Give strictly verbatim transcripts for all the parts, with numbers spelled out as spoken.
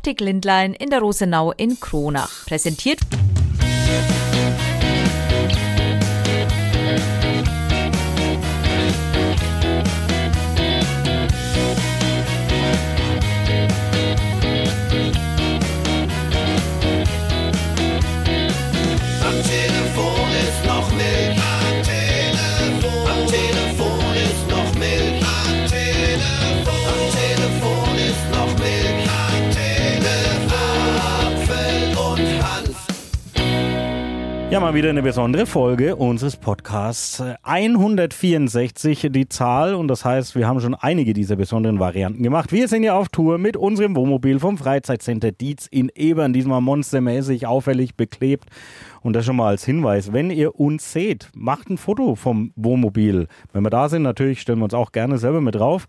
Optik Lindlein in der Rosenau in Kronach. Präsentiert Ja, mal wieder eine besondere Folge unseres Podcasts. hundertvierundsechzig die Zahl und das heißt, wir haben schon einige dieser besonderen Varianten gemacht. Wir sind ja auf Tour mit unserem Wohnmobil vom Freizeitcenter Dietz in Ebern, diesmal monstermäßig auffällig beklebt. Und das schon mal als Hinweis, wenn ihr uns seht, macht ein Foto vom Wohnmobil. Wenn wir da sind, natürlich stellen wir uns auch gerne selber mit drauf.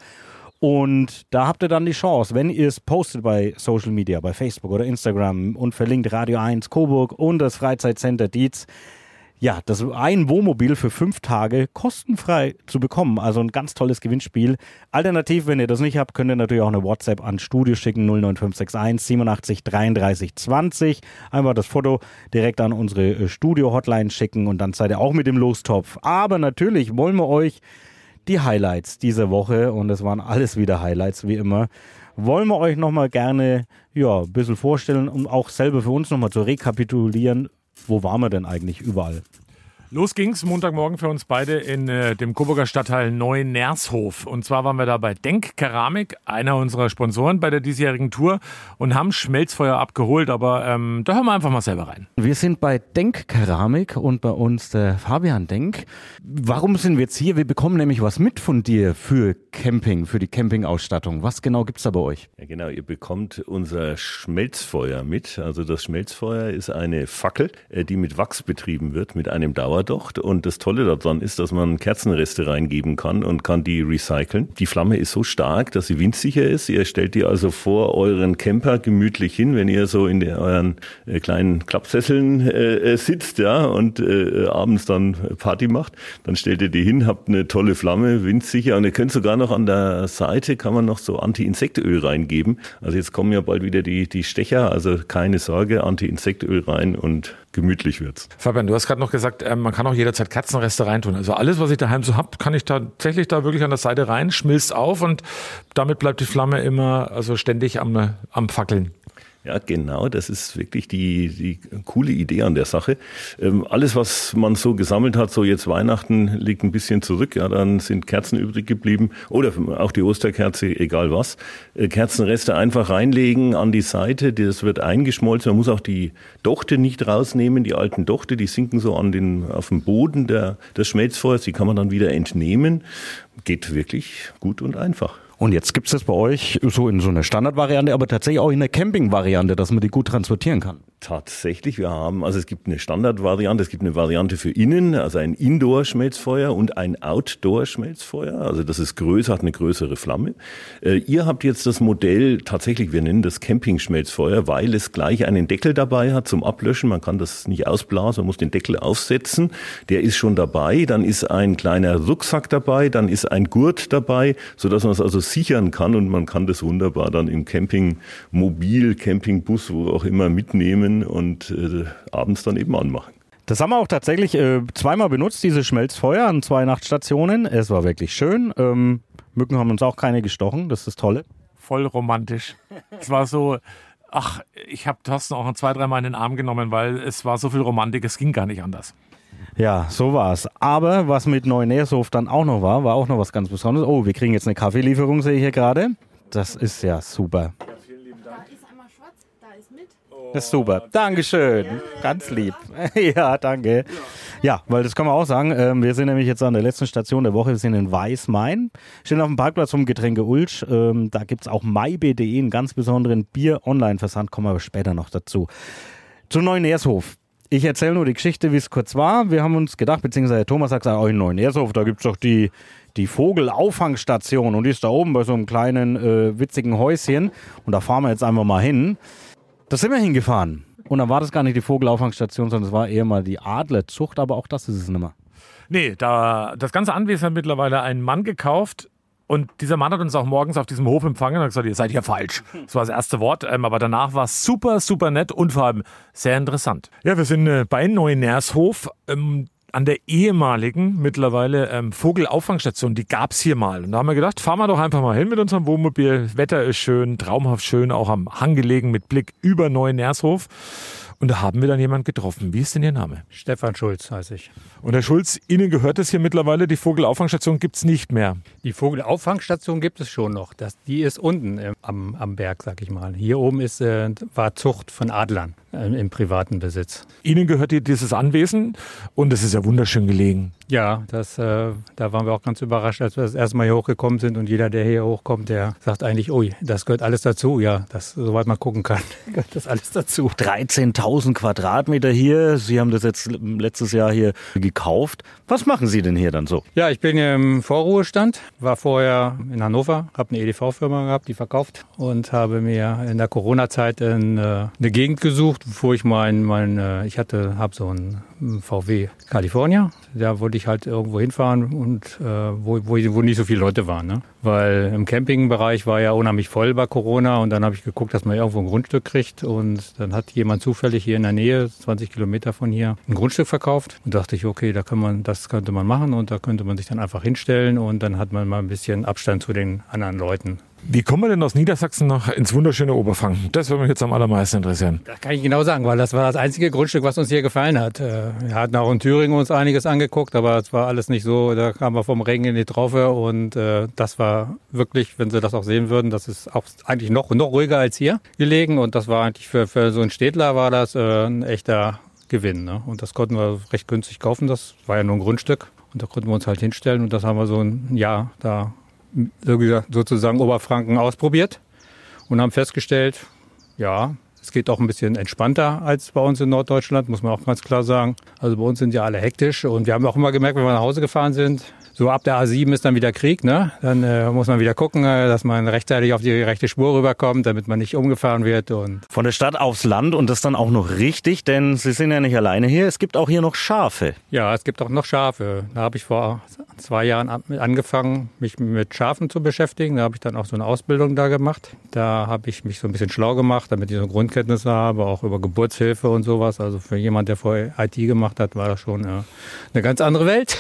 Und da habt ihr dann die Chance, wenn ihr es postet bei Social Media, bei Facebook oder Instagram und verlinkt Radio eins Coburg und das Freizeitcenter Dietz, ja, das ein Wohnmobil für fünf Tage kostenfrei zu bekommen. Also ein ganz tolles Gewinnspiel. Alternativ, wenn ihr das nicht habt, könnt ihr natürlich auch eine WhatsApp ans Studio schicken, null neun fünf sechs eins siebenundachtzig dreiunddreißig zwanzig. Einfach das Foto direkt an unsere Studio-Hotline schicken und dann seid ihr auch mit dem Lostopf. Aber natürlich wollen wir euch die Highlights dieser Woche, und es waren alles wieder Highlights, wie immer, wollen wir euch nochmal gerne ja, ein bisschen vorstellen, um auch selber für uns nochmal zu rekapitulieren, wo waren wir denn eigentlich überall? Los ging's Montagmorgen für uns beide in äh, dem Coburger Stadtteil Neu-Nershof. Und zwar waren wir da bei Denk Keramik, einer unserer Sponsoren bei der diesjährigen Tour, und haben Schmelzfeuer abgeholt. Aber ähm, da hören wir einfach mal selber rein. Wir sind bei Denk Keramik und bei uns der Fabian Denk. Warum sind wir jetzt hier? Wir bekommen nämlich was mit von dir für Camping, für die Campingausstattung. Was genau gibt's da bei euch? Ja, genau, ihr bekommt unser Schmelzfeuer mit. Also das Schmelzfeuer ist eine Fackel, die mit Wachs betrieben wird, mit einem Dauer. Und das Tolle daran ist, dass man Kerzenreste reingeben kann und kann die recyceln. Die Flamme ist so stark, dass sie windsicher ist. Ihr stellt die also vor euren Camper gemütlich hin, wenn ihr so in der, euren äh, kleinen Klappsesseln äh, sitzt, ja, und äh, abends dann Party macht. Dann stellt ihr die hin, habt eine tolle Flamme, windsicher, und ihr könnt sogar noch an der Seite, kann man noch so Anti-Insektöl reingeben. Also jetzt kommen ja bald wieder die, die Stecher, also keine Sorge, Anti-Insektöl rein und gemütlich wird's. Fabian, du hast gerade noch gesagt, ähm, man kann auch jederzeit Kerzenreste reintun. Also alles, was ich daheim so hab, kann ich tatsächlich da wirklich an der Seite rein, schmilzt auf und damit bleibt die Flamme immer also ständig am, am Fackeln. Ja, genau, das ist wirklich die, die coole Idee an der Sache. Ähm, alles, was man so gesammelt hat, so jetzt Weihnachten, liegt ein bisschen zurück. Ja, dann sind Kerzen übrig geblieben oder auch die Osterkerze, egal was. Äh, Kerzenreste einfach reinlegen an die Seite, das wird eingeschmolzen. Man muss auch die Dochte nicht rausnehmen, die alten Dochte, die sinken so an den, auf dem Boden der, des Schmelzfeuers. Die kann man dann wieder entnehmen. Geht wirklich gut und einfach. Und jetzt gibt es das bei euch so in so einer Standardvariante, aber tatsächlich auch in der Campingvariante, dass man die gut transportieren kann. Tatsächlich, wir haben, also es gibt eine Standardvariante, es gibt eine Variante für innen, also ein Indoor-Schmelzfeuer und ein Outdoor-Schmelzfeuer. Also das ist größer, hat eine größere Flamme. Äh, ihr habt jetzt das Modell, tatsächlich, wir nennen das Camping-Schmelzfeuer, weil es gleich einen Deckel dabei hat zum Ablöschen. Man kann das nicht ausblasen, man muss den Deckel aufsetzen. Der ist schon dabei, dann ist ein kleiner Rucksack dabei, dann ist ein Gurt dabei, sodass man es also sichern kann, und man kann das wunderbar dann im Campingmobil, Campingbus, wo auch immer mitnehmen und äh, abends dann eben anmachen. Das haben wir auch tatsächlich äh, zweimal benutzt, diese Schmelzfeuer an zwei Nachtstationen. Es war wirklich schön. Ähm, Mücken haben uns auch keine gestochen, das ist das Tolle. Voll romantisch. Es war so, ach, ich habe Thorsten auch zwei, dreimal in den Arm genommen, weil es war so viel Romantik, es ging gar nicht anders. Ja, so war's. Aber was mit Neu-Nershof dann auch noch war, war auch noch was ganz Besonderes. Oh, wir kriegen jetzt eine Kaffeelieferung, sehe ich hier gerade. Das ist ja super. Da ist einmal schwarz, da ist mit. Das ist super. Dankeschön. Ja, ganz lieb. Ja, danke. Ja, weil das können wir auch sagen. Ähm, wir sind nämlich jetzt an der letzten Station der Woche. Wir sind in Weißmain. Stehen auf dem Parkplatz vom Getränke Ulsch. Ähm, da gibt es auch maibe punkt de, einen ganz besonderen Bier-Online-Versand. Kommen wir aber später noch dazu. Zu Neu-Nershof. Ich erzähle nur die Geschichte, wie es kurz war. Wir haben uns gedacht, beziehungsweise Thomas hat gesagt, oh, in Neu-Nershof, da gibt es doch die, die Vogelauffangstation. Und die ist da oben bei so einem kleinen, äh, witzigen Häuschen. Und da fahren wir jetzt einfach mal hin. Da sind wir hingefahren. Und dann war das gar nicht die Vogelauffangstation, sondern es war eher mal die Adlerzucht. Aber auch das ist es nicht mehr. Nee, da, das ganze Anwesen hat mittlerweile ein Mann gekauft. Und dieser Mann hat uns auch morgens auf diesem Hof empfangen und hat gesagt, ihr seid hier falsch. Das war das erste Wort, ähm, aber danach war es super, super nett und vor allem sehr interessant. Ja, wir sind äh, bei Neunershof. Ähm, an der ehemaligen, mittlerweile ähm, Vogelauffangstation, die gab es hier mal. Und da haben wir gedacht, fahren wir doch einfach mal hin mit unserem Wohnmobil. Wetter ist schön, traumhaft schön, auch am Hang gelegen mit Blick über Neunershof. Und da haben wir dann jemanden getroffen. Wie ist denn Ihr Name? Stefan Schulz heiße ich. Und Herr Schulz, Ihnen gehört es hier mittlerweile, die Vogelauffangstation gibt es nicht mehr. Die Vogelauffangstation gibt es schon noch. Das, die ist unten äh, am, am Berg, sag ich mal. Hier oben ist, äh, war Zucht von Adlern äh, im privaten Besitz. Ihnen gehört hier dieses Anwesen und es ist ja wunderschön gelegen. Ja, das, äh, da waren wir auch ganz überrascht, als wir das erste Mal hier hochgekommen sind. Und jeder, der hier hochkommt, der sagt eigentlich, ui, das gehört alles dazu. Ja, das, soweit man gucken kann, gehört das alles dazu. dreizehntausend Quadratmeter hier. Sie haben das jetzt letztes Jahr hier gekauft. Was machen Sie denn hier dann so? Ja, ich bin hier im Vorruhestand, war vorher in Hannover, habe eine E D V-Firma gehabt, die verkauft und habe mir in der Corona-Zeit in, äh, eine Gegend gesucht, wo ich mein, mein äh, ich hatte, habe so einen V W California, da wollte ich halt irgendwo hinfahren und äh, wo, wo, wo nicht so viele Leute waren, ne? Weil im Campingbereich war ja unheimlich voll bei Corona und dann habe ich geguckt, dass man irgendwo ein Grundstück kriegt und dann hat jemand zufällig hier in der Nähe, zwanzig Kilometer von hier, ein Grundstück verkauft und dachte ich, okay, da kann man, das könnte man machen und da könnte man sich dann einfach hinstellen und dann hat man mal ein bisschen Abstand zu den anderen Leuten. Wie kommen wir denn aus Niedersachsen noch ins wunderschöne Oberfranken? Das würde mich jetzt am allermeisten interessieren. Das kann ich genau sagen, weil das war das einzige Grundstück, was uns hier gefallen hat. Wir hatten auch in Thüringen uns einiges angeguckt, aber es war alles nicht so, da kamen wir vom Regen in die Traufe und äh, das war wirklich, wenn Sie das auch sehen würden, das ist auch eigentlich noch, noch ruhiger als hier gelegen und das war eigentlich für, für so einen Städtler war das äh, ein echter Gewinn, ne? Und das konnten wir recht günstig kaufen, das war ja nur ein Grundstück und da konnten wir uns halt hinstellen und das haben wir so ein Jahr da sozusagen Oberfranken ausprobiert und haben festgestellt, ja, es geht auch ein bisschen entspannter als bei uns in Norddeutschland, muss man auch ganz klar sagen. Also bei uns sind ja alle hektisch und wir haben auch immer gemerkt, wenn wir nach Hause gefahren sind, so ab der A sieben ist dann wieder Krieg, ne? Dann äh, muss man wieder gucken, äh, dass man rechtzeitig auf die rechte Spur rüberkommt, damit man nicht umgefahren wird. Und von der Stadt aufs Land und das dann auch noch richtig, denn Sie sind ja nicht alleine hier. Es gibt auch hier noch Schafe. Ja, es gibt auch noch Schafe. Da habe ich vor zwei Jahren angefangen, mich mit Schafen zu beschäftigen. Da habe ich dann auch so eine Ausbildung da gemacht. Da habe ich mich so ein bisschen schlau gemacht, damit ich so Grundkenntnisse habe, auch über Geburtshilfe und sowas. Also für jemand, der vorher I T gemacht hat, war das schon äh, eine ganz andere Welt.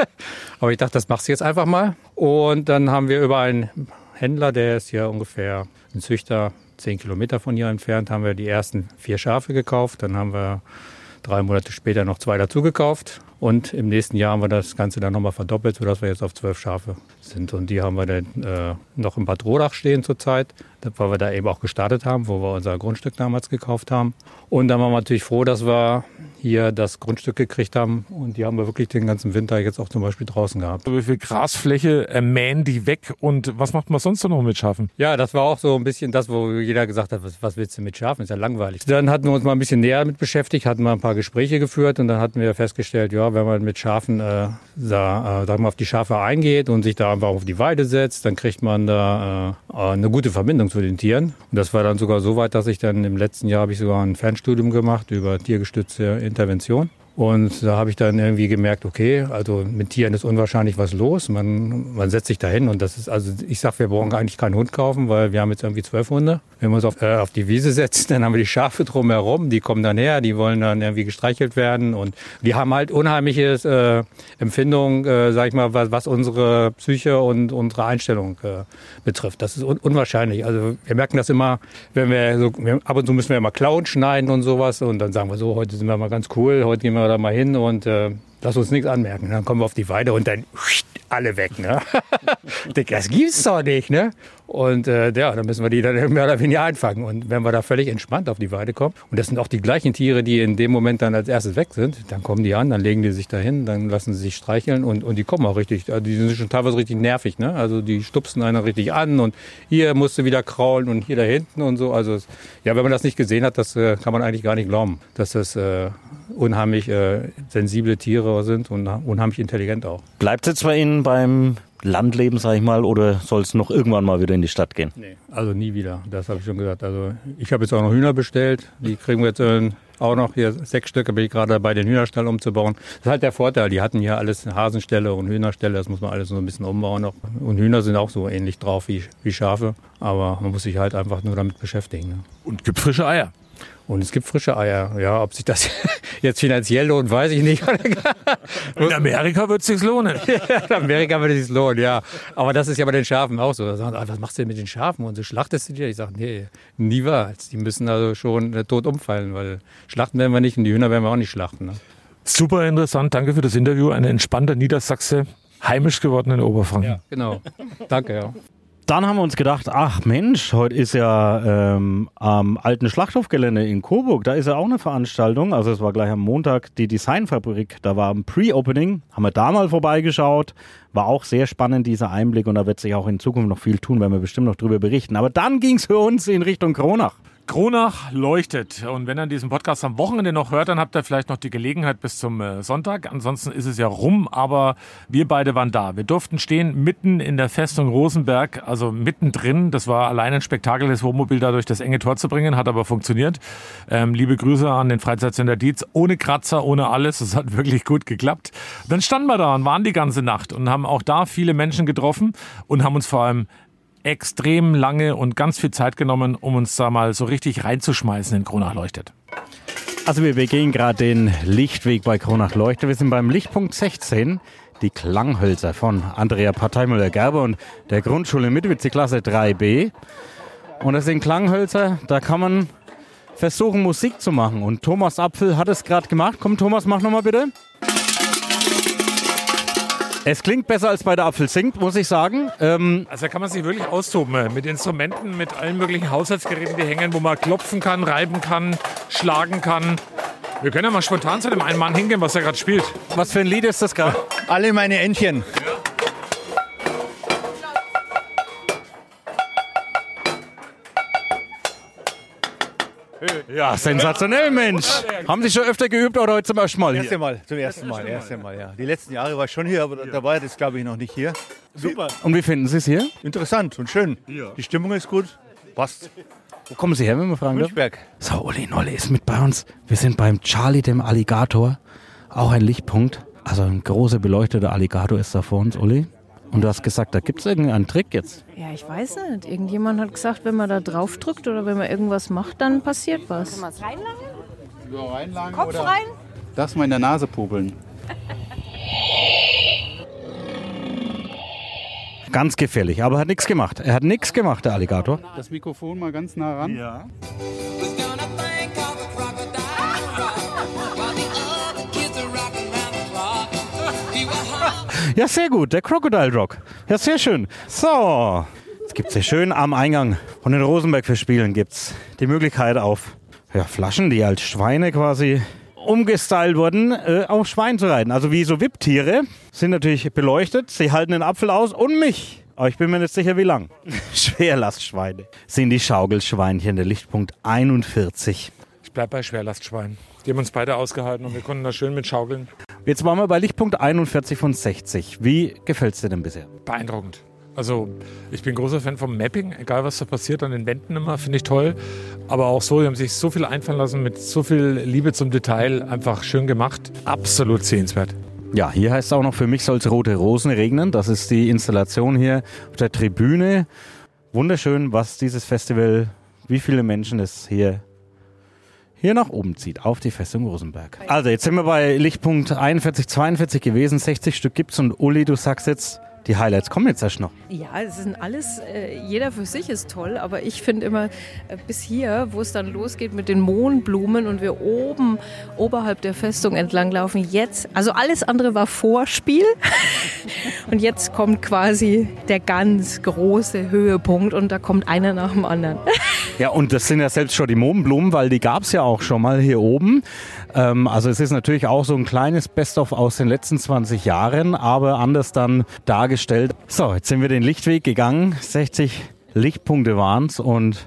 Aber ich dachte, das machst du jetzt einfach mal. Und dann haben wir über einen Händler, der ist hier ungefähr ein Züchter, zehn Kilometer von hier entfernt, haben wir die ersten vier Schafe gekauft. Dann haben wir drei Monate später noch zwei dazu gekauft. Und im nächsten Jahr haben wir das Ganze dann nochmal verdoppelt, sodass wir jetzt auf zwölf Schafe sind. Und die haben wir dann äh, noch im Bad Rodach stehen zurzeit, weil wir da eben auch gestartet haben, wo wir unser Grundstück damals gekauft haben. Und dann waren wir natürlich froh, dass wir hier das Grundstück gekriegt haben. Und die haben wir wirklich den ganzen Winter jetzt auch zum Beispiel draußen gehabt. Wie viel Grasfläche äh, mähen die weg und was macht man sonst noch mit Schafen? Ja, das war auch so ein bisschen das, wo jeder gesagt hat, was, was willst du mit Schafen? Ist ja langweilig. Dann hatten wir uns mal ein bisschen näher mit beschäftigt, hatten mal ein paar Gespräche geführt und dann hatten wir festgestellt, ja, wenn man mit Schafen äh, da, äh, sagen wir, auf die Schafe eingeht und sich da einfach auf die Weide setzt, dann kriegt man da äh, eine gute Verbindung zu den Tieren. Und das war dann sogar so weit, dass ich dann im letzten Jahr habe ich sogar ein Fernstudium gemacht über tiergestützte Intervention. Und da habe ich dann irgendwie gemerkt, okay, also mit Tieren ist unwahrscheinlich was los. Man, man setzt sich da hin und das ist, also ich sag, wir brauchen eigentlich keinen Hund kaufen, weil wir haben jetzt irgendwie zwölf Hunde. Wenn wir uns auf, äh, auf die Wiese setzen, dann haben wir die Schafe drumherum, die kommen dann her, die wollen dann irgendwie gestreichelt werden und die haben halt unheimliches äh, Empfindung, äh, sag ich mal, was, was unsere Psyche und unsere Einstellung äh, betrifft. Das ist un- unwahrscheinlich. Also wir merken das immer, wenn wir so, wir, ab und zu müssen wir immer Klauen schneiden und sowas und dann sagen wir so, heute sind wir mal ganz cool, heute gehen wir da mal hin und äh, lass uns nichts anmerken. Dann kommen wir auf die Weide und dann alle weg. Ne? Das gibt's doch nicht. Ne? Und äh, ja, dann müssen wir die dann mehr oder weniger einfangen. Und wenn wir da völlig entspannt auf die Weide kommen, und das sind auch die gleichen Tiere, die in dem Moment dann als erstes weg sind, dann kommen die an, dann legen die sich da hin, dann lassen sie sich streicheln und, und die kommen auch richtig, also die sind schon teilweise richtig nervig. Ne? Also die stupsen einer richtig an und hier musst du wieder kraulen und hier da hinten und so. Also ja, wenn man das nicht gesehen hat, das äh, kann man eigentlich gar nicht glauben, dass das äh, unheimlich äh, sensible Tiere sind und unheimlich intelligent auch. Bleibt es jetzt bei Ihnen beim Landleben, sag ich mal, oder soll es noch irgendwann mal wieder in die Stadt gehen? Nee, also nie wieder. Das habe ich schon gesagt. Also ich habe jetzt auch noch Hühner bestellt. Die kriegen wir jetzt in auch noch hier sechs Stücke bin ich gerade dabei, den Hühnerstall umzubauen. Das ist halt der Vorteil, die hatten hier alles Hasenställe und Hühnerställe, das muss man alles so ein bisschen umbauen noch. Und Hühner sind auch so ähnlich drauf wie, wie Schafe, aber man muss sich halt einfach nur damit beschäftigen. Ne? Und gibt frische Eier. Und es gibt frische Eier. Ja, ob sich das jetzt finanziell lohnt, weiß ich nicht. In Amerika wird es sich lohnen. Ja, in Amerika würde es sich lohnen, ja. Aber das ist ja bei den Schafen auch so. Da sagen, ah, was machst du denn mit den Schafen? Und so schlachtest du die? Ich sage, nee, niemals. Die müssen also schon äh, tot umfallen, weil schlachten werden wir nicht und die Hühner werden wir auch nicht schlachten. Ne? Super interessant. Danke für das Interview. Ein entspannter Niedersachse, heimisch geworden in Oberfranken. Ja, genau. Danke, ja. Dann haben wir uns gedacht, ach Mensch, heute ist ja ähm, am alten Schlachthofgelände in Coburg, da ist ja auch eine Veranstaltung, also es war gleich am Montag die Designfabrik, da war ein Pre-Opening, haben wir da mal vorbeigeschaut, war auch sehr spannend dieser Einblick und da wird sich auch in Zukunft noch viel tun, werden wir bestimmt noch drüber berichten. Aber dann ging es für uns in Richtung Kronach. Kronach leuchtet. Und wenn ihr diesen Podcast am Wochenende noch hört, dann habt ihr vielleicht noch die Gelegenheit bis zum äh, Sonntag. Ansonsten ist es ja rum, aber wir beide waren da. Wir durften stehen mitten in der Festung Rosenberg, also mittendrin. Das war allein ein Spektakel, das Wohnmobil da durch das enge Tor zu bringen, hat aber funktioniert. Ähm, liebe Grüße an den Freizeitcenter Dietz. Ohne Kratzer, ohne alles. Das hat wirklich gut geklappt. Dann standen wir da und waren die ganze Nacht und haben auch da viele Menschen getroffen und haben uns vor allem extrem lange und ganz viel Zeit genommen, um uns da mal so richtig reinzuschmeißen in Kronach leuchtet. Also wir, wir gehen gerade den Lichtweg bei Kronach leuchtet. Wir sind beim Lichtpunkt sechzehn, die Klanghölzer von Andrea Parteimüller-Gerber und der Grundschule Mitwitz, Klasse drei b. Und das sind Klanghölzer, da kann man versuchen, Musik zu machen. Und Thomas Apfel hat es gerade gemacht. Komm, Thomas, mach nochmal bitte. Es klingt besser als bei der Apfel singt, muss ich sagen. Ähm also da kann man sich wirklich austoben mit Instrumenten, mit allen möglichen Haushaltsgeräten, die hängen, wo man klopfen kann, reiben kann, schlagen kann. Wir können ja mal spontan zu dem einen Mann hingehen, was er gerade spielt. Was für ein Lied ist das gerade? Alle meine Entchen. Ja, sensationell, Mensch. Haben Sie schon öfter geübt oder heute zum ersten Mal hier? Erste Mal, zum ersten Mal, erste Mal, ja. Die letzten Jahre war ich schon hier, aber da war das glaube ich noch nicht hier. Super. Und wie finden Sie es hier? Interessant und schön. Ja. Die Stimmung ist gut, passt. Wo kommen Sie her, wenn wir fragen dürfen? So, Uli Nolle ist mit bei uns. Wir sind beim Charlie, dem Alligator. Auch ein Lichtpunkt. Also ein großer beleuchteter Alligator ist da vor uns, Uli. Und du hast gesagt, da gibt es irgendeinen Trick jetzt. Ja, ich weiß nicht. Irgendjemand hat gesagt, wenn man da drauf drückt oder wenn man irgendwas macht, dann passiert was. Kann man es reinlangen? Ja, reinlangen Kopf oder rein? das mal in der Nase popeln. Ganz gefährlich, aber er hat nichts gemacht. Er hat nichts gemacht, der Alligator. Das Mikrofon mal ganz nah ran. Ja. Ja, sehr gut, der Crocodile Rock. Ja, sehr schön. So, jetzt gibt es hier schön am Eingang von den Rosenberg-Festspielen gibt's die Möglichkeit auf ja, Flaschen, die als Schweine quasi umgestylt wurden, äh, auf Schwein zu reiten. Also wie so Wipptiere, sind natürlich beleuchtet, sie halten den Apfel aus und mich. Aber ich bin mir nicht sicher, wie lang. Schwerlastschweine sind die Schaukelschweinchen, der Lichtpunkt einundvierzig. Ich bleib bei Schwerlastschwein. Die haben uns beide ausgehalten und wir konnten da schön mit schaukeln. Jetzt waren wir bei Lichtpunkt einundvierzig von sechzig. Wie gefällt es dir denn bisher? Beeindruckend. Also ich bin großer Fan vom Mapping, egal was da passiert an den Wänden immer, finde ich toll. Aber auch so, die haben sich so viel einfallen lassen, mit so viel Liebe zum Detail, einfach schön gemacht. Absolut sehenswert. Ja, hier heißt es auch noch, für mich soll es rote Rosen regnen. Das ist die Installation hier auf der Tribüne. Wunderschön, was dieses Festival, wie viele Menschen es hier hier nach oben zieht, auf die Festung Rosenberg. Also jetzt sind wir bei Lichtpunkt einundvierzig, zweiundvierzig gewesen, sechzig Stück gibt's und Uli, du sagst jetzt, die Highlights kommen jetzt erst noch. Ja, es sind alles, äh, jeder für sich ist toll, aber ich finde immer äh, bis hier, wo es dann losgeht mit den Mohnblumen und wir oben oberhalb der Festung entlang laufen, jetzt, also alles andere war Vorspiel und jetzt kommt quasi der ganz große Höhepunkt und da kommt einer nach dem anderen. Ja, und das sind ja selbst schon die Mohnblumen, weil die gab's ja auch schon mal hier oben. Ähm, also es ist natürlich auch so ein kleines Best-of aus den letzten zwanzig Jahren, aber anders dann dargestellt. So, jetzt sind wir den Lichtweg gegangen. sechzig Lichtpunkte waren's und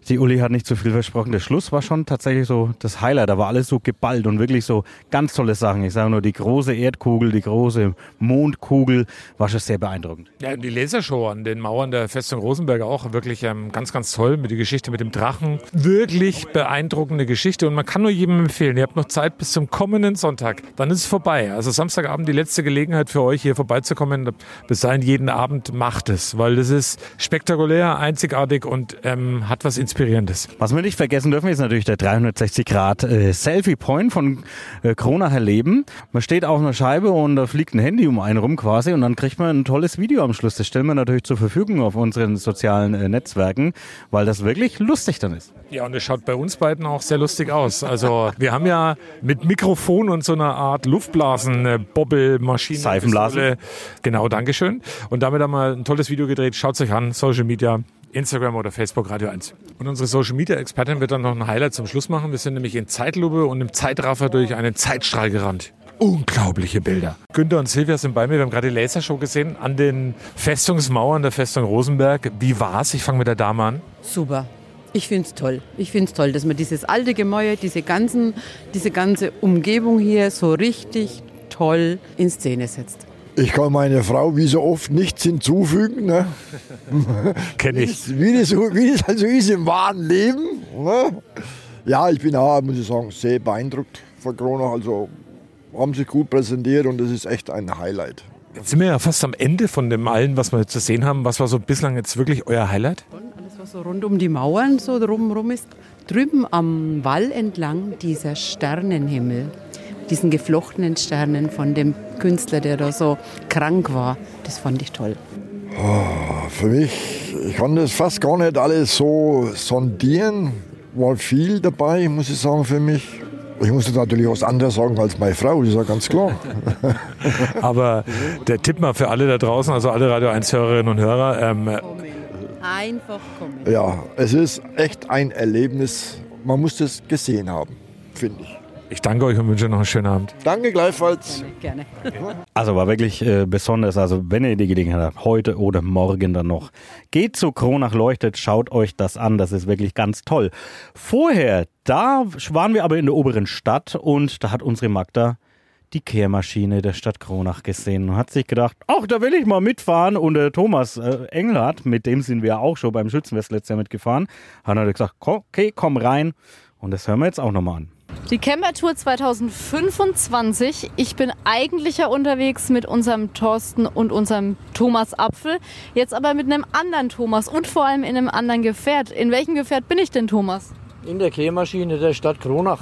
Die Uli hat nicht zu viel versprochen. Der Schluss war schon tatsächlich so das Highlight. Da war alles so geballt und wirklich so ganz tolle Sachen. Ich sage nur, die große Erdkugel, die große Mondkugel war schon sehr beeindruckend. Ja, die Lasershow an den Mauern der Festung Rosenberg auch wirklich ähm, ganz, ganz toll mit der Geschichte mit dem Drachen. Wirklich beeindruckende Geschichte und man kann nur jedem empfehlen, ihr habt noch Zeit bis zum kommenden Sonntag. Dann ist es vorbei. Also Samstagabend die letzte Gelegenheit für euch hier vorbeizukommen. Bis dahin jeden Abend macht es, weil das ist spektakulär, einzigartig und ähm, hat was Inspirierendes. Was wir nicht vergessen dürfen, ist natürlich der dreihundertsechzig Grad äh, Selfie Point von äh, Kronacher Leben. Man steht auf einer Scheibe und da fliegt ein Handy um einen rum quasi und dann kriegt man ein tolles Video am Schluss. Das stellen wir natürlich zur Verfügung auf unseren sozialen äh, Netzwerken, weil das wirklich lustig dann ist. Ja, und es schaut bei uns beiden auch sehr lustig aus. Also wir haben ja mit Mikrofon und so einer Art Luftblasen, äh, Bobbelmaschine. Seifenblasen. Genau, Dankeschön. Und damit haben wir ein tolles Video gedreht. Schaut es euch an, Social Media. Instagram oder Facebook Radio eins. Und unsere Social-Media-Expertin wird dann noch ein Highlight zum Schluss machen. Wir sind nämlich in Zeitlupe und im Zeitraffer durch einen Zeitstrahl gerannt. Unglaubliche Bilder. Günther und Silvia sind bei mir. Wir haben gerade die Lasershow gesehen an den Festungsmauern der Festung Rosenberg. Wie war's? Ich fange mit der Dame an. Super. Ich finde es toll. Ich finde es toll, dass man dieses alte Gemäuer, diese, ganzen, diese ganze Umgebung hier so richtig toll in Szene setzt. Ich kann meiner Frau wie so oft nichts hinzufügen. Ne? Kenne ich. Wie das, wie das also ist im wahren Leben. Ne? Ja, ich bin auch, muss ich sagen, sehr beeindruckt von Kronach. Also haben sich gut präsentiert und das ist echt ein Highlight. Jetzt sind wir ja fast am Ende von dem allen, was wir jetzt zu sehen haben. Was war so bislang jetzt wirklich euer Highlight? Alles, was so rund um die Mauern so drumherum ist. Drüben am Wall entlang dieser Sternenhimmel. Diesen geflochtenen Sternen von dem Künstler, der da so krank war. Das fand ich toll. Oh, für mich, ich kann das fast gar nicht alles so sondieren. War viel dabei, muss ich sagen, für mich. Ich muss natürlich was anderes sagen als meine Frau, das ist ja ganz klar. Aber der Tipp mal für alle da draußen, also alle Radio eins Hörerinnen und Hörer. Ähm, Einfach kommen. Ja, es ist echt ein Erlebnis. Man muss das gesehen haben, finde ich. Ich danke euch und wünsche noch einen schönen Abend. Danke gleichfalls. Gerne. Also war wirklich äh, besonders. Also wenn ihr die Gelegenheit habt, heute oder morgen dann noch, geht zu Kronach leuchtet, schaut euch das an. Das ist wirklich ganz toll. Vorher, da waren wir aber in der oberen Stadt und da hat unsere Magda die Kehrmaschine der Stadt Kronach gesehen und hat sich gedacht, ach, da will ich mal mitfahren. Und der Thomas äh, Engelhardt, mit dem sind wir auch schon beim Schützenfest letztes Jahr mitgefahren, hat er gesagt, okay, komm rein. Und das hören wir jetzt auch nochmal an. Die Campertour zwanzig fünfundzwanzig. Ich bin eigentlich ja unterwegs mit unserem Thorsten und unserem Thomas Apfel. Jetzt aber mit einem anderen Thomas und vor allem in einem anderen Gefährt. In welchem Gefährt bin ich denn, Thomas? In der Kehrmaschine der Stadt Kronach.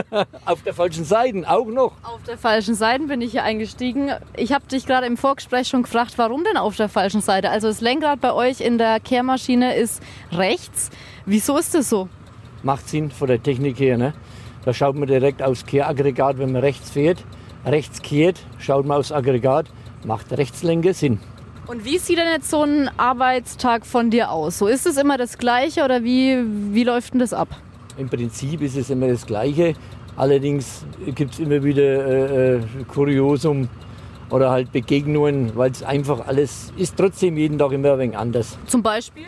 Auf der falschen Seite auch noch. Auf der falschen Seite bin ich hier eingestiegen. Ich habe dich gerade im Vorgespräch schon gefragt, warum denn auf der falschen Seite? Also das Lenkrad bei euch in der Kehrmaschine ist rechts. Wieso ist das so? Macht Sinn von der Technik her, ne? Da schaut man direkt aufs Kehraggregat, wenn man rechts fährt. Rechts kehrt, schaut man aufs Aggregat, macht Rechtslenker Sinn. Und wie sieht denn jetzt so ein Arbeitstag von dir aus? So, ist es immer das Gleiche oder wie, wie läuft denn das ab? Im Prinzip ist es immer das Gleiche. Allerdings gibt es immer wieder äh, Kuriosum oder halt Begegnungen, weil es einfach alles ist trotzdem jeden Tag immer ein wenig anders. Zum Beispiel?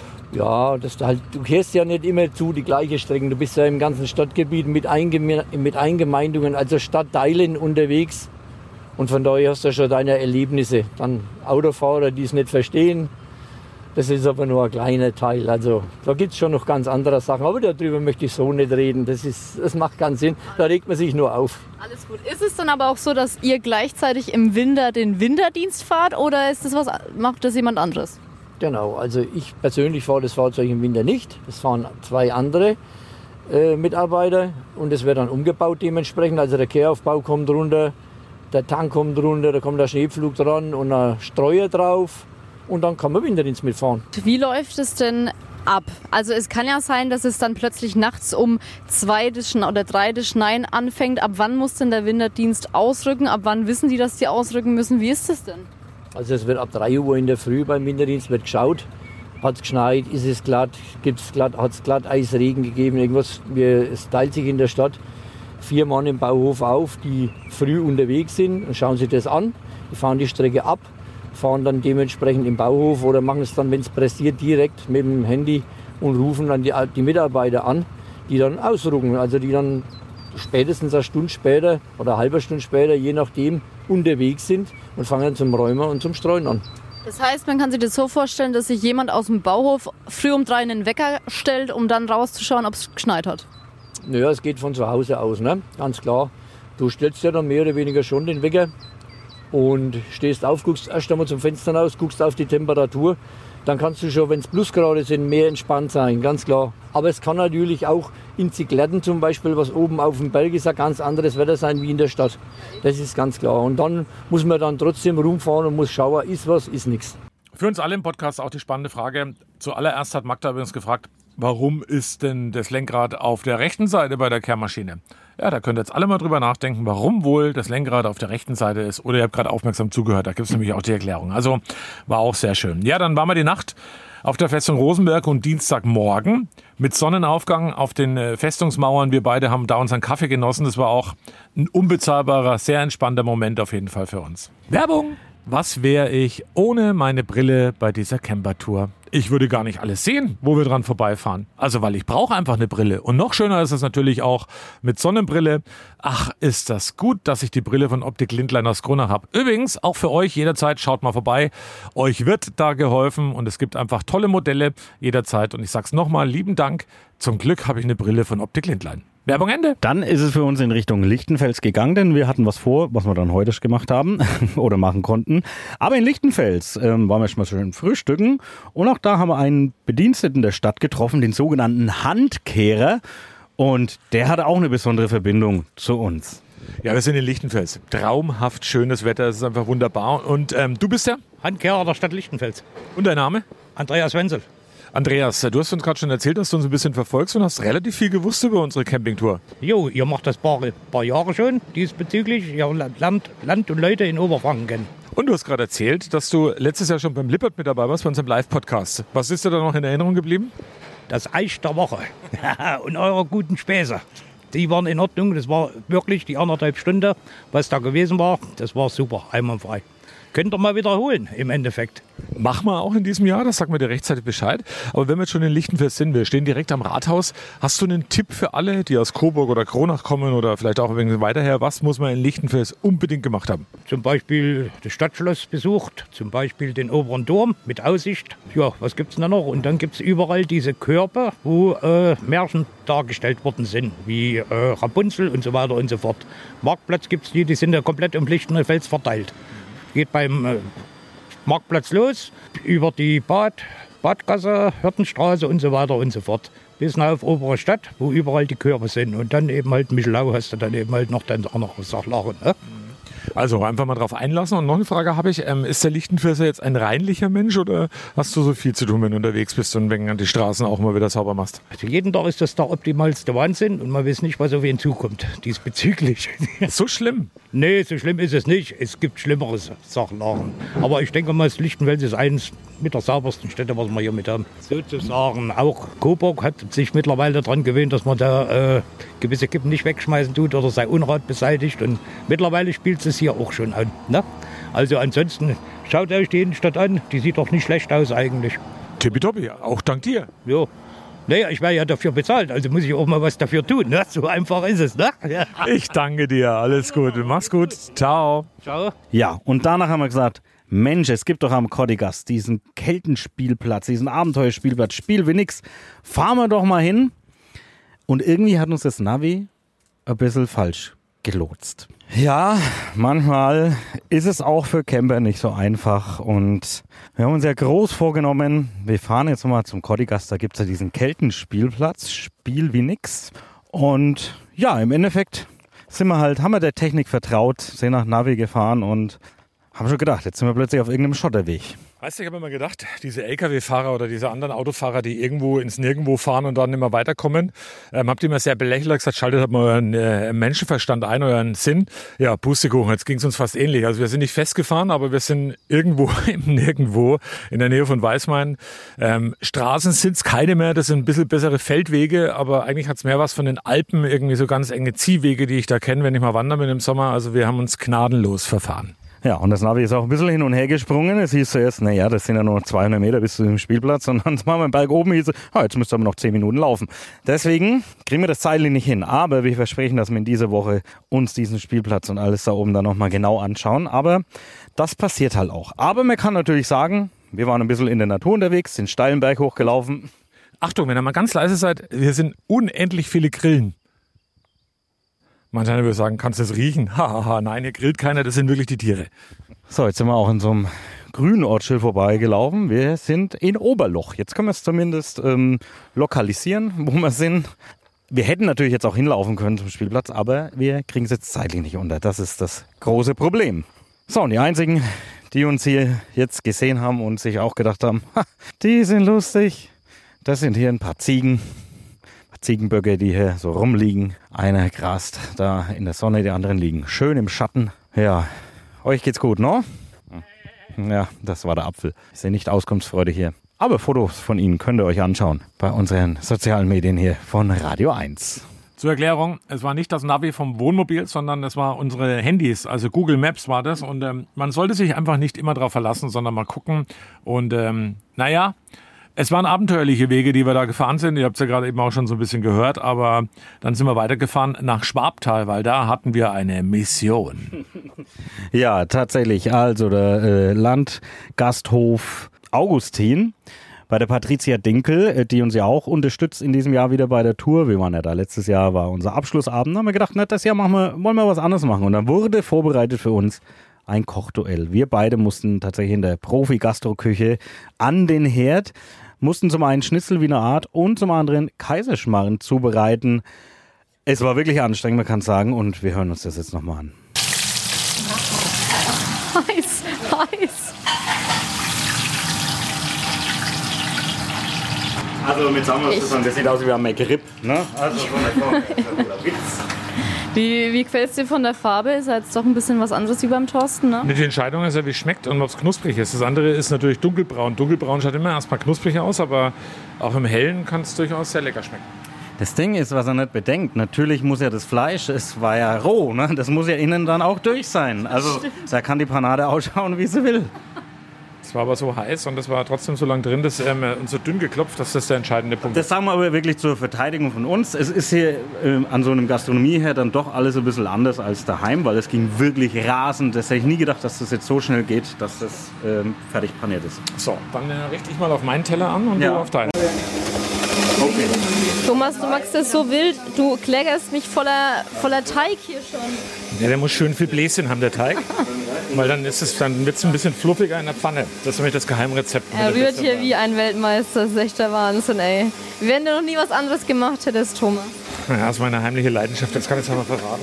Ja, das halt, du kehrst ja nicht immer zu die gleiche Strecken. Du bist ja im ganzen Stadtgebiet mit, Eingeme- mit Eingemeindungen, also Stadtteilen unterwegs. Und von daher hast du schon deine Erlebnisse. Dann Autofahrer, die es nicht verstehen. Das ist aber nur ein kleiner Teil. Also da gibt es schon noch ganz andere Sachen. Aber darüber möchte ich so nicht reden. Das, ist, das macht keinen Sinn. Da regt man sich nur auf. Alles gut. Ist es dann aber auch so, dass ihr gleichzeitig im Winter den Winterdienst fahrt oder ist das was, macht das jemand anderes? Genau, also ich persönlich fahre das Fahrzeug im Winter nicht. Das fahren zwei andere äh, Mitarbeiter und es wird dann umgebaut dementsprechend. Also der Kehraufbau kommt runter, der Tank kommt runter, da kommt der Schneepflug dran und ein Streuer drauf und dann kann man Winterdienst mitfahren. Wie läuft es denn ab? Also es kann ja sein, dass es dann plötzlich nachts um zwei oder drei das Schneien anfängt. Ab wann muss denn der Winterdienst ausrücken? Ab wann wissen die, dass die ausrücken müssen? Wie ist das denn? Also es wird ab drei Uhr in der Früh beim Winterdienst wird geschaut, hat es geschneit, ist es glatt, gibt's glatt, hat es glatt Eisregen gegeben, irgendwas. Wir, es teilt sich in der Stadt vier Mann im Bauhof auf, die früh unterwegs sind und schauen sich das an. Die fahren die Strecke ab, fahren dann dementsprechend im Bauhof oder machen es dann, wenn es pressiert, direkt mit dem Handy und rufen dann die, die Mitarbeiter an, die dann ausrücken. Also die dann spätestens eine Stunde später oder eine halbe Stunde später, je nachdem, unterwegs sind und fangen zum Räumen und zum Streuen an. Das heißt, man kann sich das so vorstellen, dass sich jemand aus dem Bauhof früh um drei einen Wecker stellt, um dann rauszuschauen, ob es geschneit hat? Naja, es geht von zu Hause aus, ne? Ganz klar. Du stellst ja dann mehr oder weniger schon den Wecker und stehst auf, guckst erst einmal zum Fenster raus, guckst auf die Temperatur. Dann kannst du schon, wenn es Plusgrade sind, mehr entspannt sein, ganz klar. Aber es kann natürlich auch in Zigletten zum Beispiel, was oben auf dem Berg ist, ein ganz anderes Wetter sein wie in der Stadt. Das ist ganz klar. Und dann muss man dann trotzdem rumfahren und muss schauen, ist was, ist nichts. Für uns alle im Podcast auch die spannende Frage. Zuallererst hat Magda uns gefragt, warum ist denn das Lenkrad auf der rechten Seite bei der Kehrmaschine? Ja, da könnt ihr jetzt alle mal drüber nachdenken, warum wohl das Lenkrad auf der rechten Seite ist. Oder ihr habt gerade aufmerksam zugehört, da gibt es nämlich auch die Erklärung. Also war auch sehr schön. Ja, dann waren wir die Nacht auf der Festung Rosenberg und Dienstagmorgen mit Sonnenaufgang auf den Festungsmauern. Wir beide haben da unseren Kaffee genossen. Das war auch ein unbezahlbarer, sehr entspannter Moment auf jeden Fall für uns. Werbung! Was wäre ich ohne meine Brille bei dieser Campertour? Ich würde gar nicht alles sehen, wo wir dran vorbeifahren. Also, weil ich brauche einfach eine Brille. Und noch schöner ist es natürlich auch mit Sonnenbrille. Ach, ist das gut, dass ich die Brille von Optik Lindlein aus Kronach habe. Übrigens, auch für euch jederzeit, schaut mal vorbei. Euch wird da geholfen und es gibt einfach tolle Modelle jederzeit. Und ich sag's nochmal, lieben Dank. Zum Glück habe ich eine Brille von Optik Lindlein. Werbung Ende. Dann ist es für uns in Richtung Lichtenfels gegangen, denn wir hatten was vor, was wir dann heute gemacht haben oder machen konnten. Aber in Lichtenfels ähm, waren wir schon mal schön frühstücken und auch da haben wir einen Bediensteten der Stadt getroffen, den sogenannten Handkehrer, und der hatte auch eine besondere Verbindung zu uns. Ja, wir sind in Lichtenfels. Traumhaft schönes Wetter, es ist einfach wunderbar. Und ähm, du bist der? Handkehrer der Stadt Lichtenfels. Und dein Name? Andreas Wenzel. Andreas, du hast uns gerade schon erzählt, dass du uns ein bisschen verfolgst und hast relativ viel gewusst über unsere Campingtour. Jo, ihr macht das paar, paar Jahre schon diesbezüglich. Ihr lernt Land und Leute in Oberfranken kennen. Und du hast gerade erzählt, dass du letztes Jahr schon beim Lippert mit dabei warst, bei unserem Live-Podcast. Was ist dir da noch in Erinnerung geblieben? Das Eich der Woche und eure guten Späße. Die waren in Ordnung, das war wirklich die anderthalb Stunden, was da gewesen war. Das war super, einwandfrei. Könnt ihr mal wiederholen im Endeffekt. Machen wir auch in diesem Jahr, das sagen wir dir rechtzeitig Bescheid. Aber wenn wir jetzt schon in Lichtenfels sind, wir stehen direkt am Rathaus. Hast du einen Tipp für alle, die aus Coburg oder Kronach kommen oder vielleicht auch ein wenig weiter her? Was muss man in Lichtenfels unbedingt gemacht haben? Zum Beispiel das Stadtschloss besucht, zum Beispiel den oberen Turm mit Aussicht. Ja, was gibt's denn da noch? Und dann gibt's überall diese Körper, wo äh, Märchen dargestellt worden sind, wie äh, Rapunzel und so weiter und so fort. Marktplatz gibt's die, die sind ja komplett um Lichtenfels verteilt. Geht beim äh, Marktplatz los, über die Bad, Badgasse, Hürtenstraße und so weiter und so fort. Bis nach auf obere Stadt, wo überall die Körper sind. Und dann eben halt Michelau hast du dann eben halt noch dann andere Sachlachen. Ne? Also einfach mal drauf einlassen. Und noch eine Frage habe ich, ähm, ist der Lichtenfelser jetzt ein reinlicher Mensch oder hast du so viel zu tun, wenn du unterwegs bist und wenn du die Straßen auch mal wieder sauber machst? Also jeden Tag ist das der optimalste Wahnsinn und man weiß nicht, was auf ihn zukommt diesbezüglich. So schlimm? Nee, so schlimm ist es nicht. Es gibt schlimmere Sachlachen. Aber ich denke mal, das Lichtenfels ist eines mit der saubersten Städte, was wir hier mit haben. Sozusagen. Auch Coburg hat sich mittlerweile daran gewöhnt, dass man da äh, gewisse Kippen nicht wegschmeißen tut oder sein Unrat beseitigt. Und mittlerweile spielt es hier auch schon an. Ne? Also ansonsten schaut euch die Innenstadt an. Die sieht doch nicht schlecht aus eigentlich. Tippitoppi, auch dank dir. Jo. Naja, ich werde ja dafür bezahlt, also muss ich auch mal was dafür tun. Ne? So einfach ist es. Ne? Ja. Ich danke dir, alles gut. Mach's gut. Ciao. Ciao. Ja, und danach haben wir gesagt, Mensch, es gibt doch am Kodigas diesen Keltenspielplatz, diesen Abenteuerspielplatz, Spiel wie nix. Fahren wir doch mal hin. Und irgendwie hat uns das Navi ein bisschen falsch gelotst. Ja, manchmal ist es auch für Camper nicht so einfach und wir haben uns ja groß vorgenommen, wir fahren jetzt mal zum Kodigas, da gibt es ja diesen Keltenspielplatz, Spiel wie nix. Und ja, im Endeffekt sind wir halt, haben wir der Technik vertraut, sind nach Navi gefahren und haben schon gedacht, jetzt sind wir plötzlich auf irgendeinem Schotterweg. Weißt du, ich habe immer gedacht, diese L K W-Fahrer oder diese anderen Autofahrer, die irgendwo ins Nirgendwo fahren und dann immer weiterkommen, ähm, habt ihr immer sehr belächelt gesagt, schaltet halt mal euren äh, Menschenverstand ein, euren Sinn. Ja, Pustekuchen, jetzt ging es uns fast ähnlich. Also wir sind nicht festgefahren, aber wir sind irgendwo im Nirgendwo in der Nähe von Weißmain. Ähm, Straßen sind es keine mehr, das sind ein bisschen bessere Feldwege, aber eigentlich hat es mehr was von den Alpen, irgendwie so ganz enge Ziehwege, die ich da kenne, wenn ich mal wandern bin im Sommer. Also wir haben uns gnadenlos verfahren. Ja, und das Navi ist auch ein bisschen hin und her gesprungen. Es hieß zuerst, naja, das sind ja nur zweihundert Meter bis zu dem Spielplatz. Und dann waren wir im Berg oben, hieß es, ah, jetzt müsst ihr aber noch zehn Minuten laufen. Deswegen kriegen wir das zeitlich nicht hin. Aber wir versprechen, dass wir in dieser Woche uns diesen Spielplatz und alles da oben dann nochmal genau anschauen. Aber das passiert halt auch. Aber man kann natürlich sagen, wir waren ein bisschen in der Natur unterwegs, sind steilen Berg hochgelaufen. Achtung, wenn ihr mal ganz leise seid, hier sind unendlich viele Grillen. Manch einer würde sagen, kannst du das riechen? Hahaha, nein, hier grillt keiner, das sind wirklich die Tiere. So, jetzt sind wir auch in so einem grünen Ortsschild vorbeigelaufen. Wir sind in Oberloch. Jetzt können wir es zumindest ähm, lokalisieren, wo wir sind. Wir hätten natürlich jetzt auch hinlaufen können zum Spielplatz, aber wir kriegen es jetzt zeitlich nicht unter. Das ist das große Problem. So, und die einzigen, die uns hier jetzt gesehen haben und sich auch gedacht haben, ha, die sind lustig, das sind hier ein paar Ziegen. Ziegenböcke, die hier so rumliegen. Einer grast da in der Sonne, die anderen liegen schön im Schatten. Ja, euch geht's gut, ne? Ja, das war der Apfel. Ist ja nicht auskunftsfreudig hier. Aber Fotos von ihnen könnt ihr euch anschauen bei unseren sozialen Medien hier von Radio eins. Zur Erklärung, es war nicht das Navi vom Wohnmobil, sondern es war unsere Handys, also Google Maps war das. Und ähm, man sollte sich einfach nicht immer drauf verlassen, sondern mal gucken. Und ähm, naja, es waren abenteuerliche Wege, die wir da gefahren sind. Ihr habt es ja gerade eben auch schon so ein bisschen gehört. Aber dann sind wir weitergefahren nach Schwabtal, weil da hatten wir eine Mission. Ja, tatsächlich. Also der äh, Landgasthof Augustin bei der Patricia Dinkel, die uns ja auch unterstützt in diesem Jahr wieder bei der Tour. Wir waren ja da, letztes Jahr war unser Abschlussabend. Da haben wir gedacht, na, das Jahr machen wir, wollen wir was anderes machen. Und dann wurde vorbereitet für uns ein Kochduell. Wir beide mussten tatsächlich in der Profi-Gastroküche an den Herd, mussten zum einen Schnitzel wie eine Art und zum anderen Kaiserschmarrn zubereiten. Es war wirklich anstrengend, man kann sagen. Und wir hören uns das jetzt nochmal an. Heiß, heiß. Also mit Sommersaison, das sieht aus wie ein McRib, ne? Also so eine Witz. Wie, wie gefällt es dir von der Farbe? Ist ja jetzt doch ein bisschen was anderes wie beim Thorsten, ne? Die Entscheidung ist ja, wie es schmeckt und ob es knusprig ist. Das andere ist natürlich dunkelbraun. Dunkelbraun schaut immer erstmal knusprig aus, aber auch im Hellen kann es durchaus sehr lecker schmecken. Das Ding ist, was er nicht bedenkt, natürlich muss ja das Fleisch, es war ja roh, ne? Das muss ja innen dann auch durch sein. Also da kann die Panade ausschauen, wie sie will. Es war aber so heiß und es war trotzdem so lang drin, dass ähm, und so dünn geklopft, dass das der entscheidende Punkt ist. Das sagen wir aber wirklich zur Verteidigung von uns. Es ist hier äh, an so einem Gastronomieherd dann doch alles ein bisschen anders als daheim, weil es ging wirklich rasend. Das hätte ich nie gedacht, dass das jetzt so schnell geht, dass das ähm, fertig paniert ist. So, dann äh, richte ich mal auf meinen Teller an und ja. Du auf deinen. Okay. Thomas, du magst das so wild, du kleckerst mich voller, voller Teig hier schon. Ja, der muss schön viel Bläschen haben, der Teig. Weil dann ist es, dann wird es ein bisschen fluffiger in der Pfanne. Das ist nämlich das Geheimrezept. Er rührt hier wie ein Weltmeister, das ist echt der Wahnsinn, ey. Wenn du noch nie was anderes gemacht hättest, Thomas. Ja, das ist meine heimliche Leidenschaft, das kann ich jetzt mal verraten.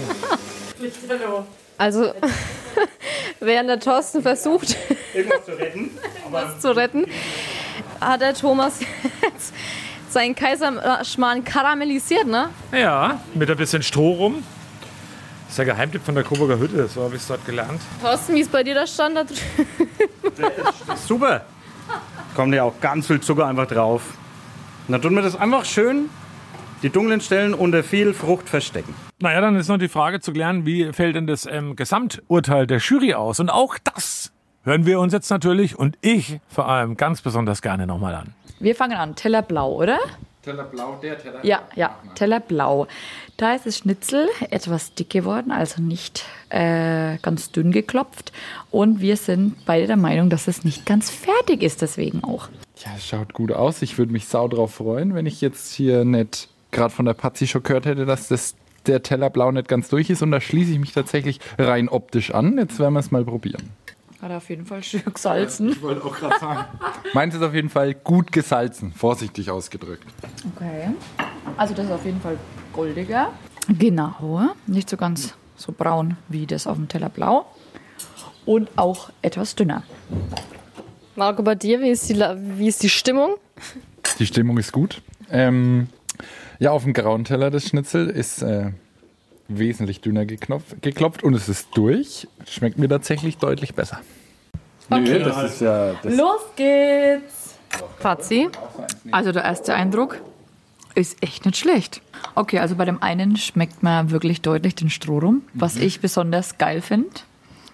Also, während der Thorsten versucht, irgendwas zu retten, was zu retten, hat der Thomas jetzt seinen Kaiserschmarrn karamellisiert, ne? Ja, mit ein bisschen Stroh rum. Das ist der Geheimtipp von der Coburger Hütte, so habe ich es dort gelernt. Thorsten, wie ist bei dir der Stand da drüben? Der ist, das ist super. Kommt ja auch ganz viel Zucker einfach drauf. Und dann tun wir das einfach schön, die dunklen Stellen unter viel Frucht verstecken. Naja, dann ist noch die Frage zu klären, wie fällt denn das ähm, Gesamturteil der Jury aus? Und auch das hören wir uns jetzt natürlich und ich vor allem ganz besonders gerne nochmal an. Wir fangen an. Teller blau, oder? Teller blau, der Teller? Ja, ja, Teller blau. Da ist das Schnitzel etwas dick geworden, also nicht äh, ganz dünn geklopft. Und wir sind beide der Meinung, dass es nicht ganz fertig ist, deswegen auch. Ja, es schaut gut aus. Ich würde mich sau drauf freuen, wenn ich jetzt hier nicht gerade von der Patzi schon gehört hätte, dass das, der Teller blau nicht ganz durch ist. Und da schließe ich mich tatsächlich rein optisch an. Jetzt werden wir es mal probieren. Hat auf jeden Fall schön gesalzen. Ich wollte auch gerade sagen. Meins ist auf jeden Fall gut gesalzen, vorsichtig ausgedrückt. Okay. Also das ist auf jeden Fall goldiger. Genau. Nicht so ganz so braun wie das auf dem Teller blau. Und auch etwas dünner. Marco, bei dir, wie ist die, wie ist die Stimmung? Die Stimmung ist gut. Ähm, ja, auf dem grauen Teller das Schnitzel ist äh, wesentlich dünner geknopft, geklopft und es ist durch. Schmeckt mir tatsächlich deutlich besser. Okay. Nö, das ist ja, das Los geht's! Fazzi? Also der erste Eindruck ist echt nicht schlecht. Okay, also bei dem einen schmeckt man wirklich deutlich den Stroh rum, was ich besonders geil finde.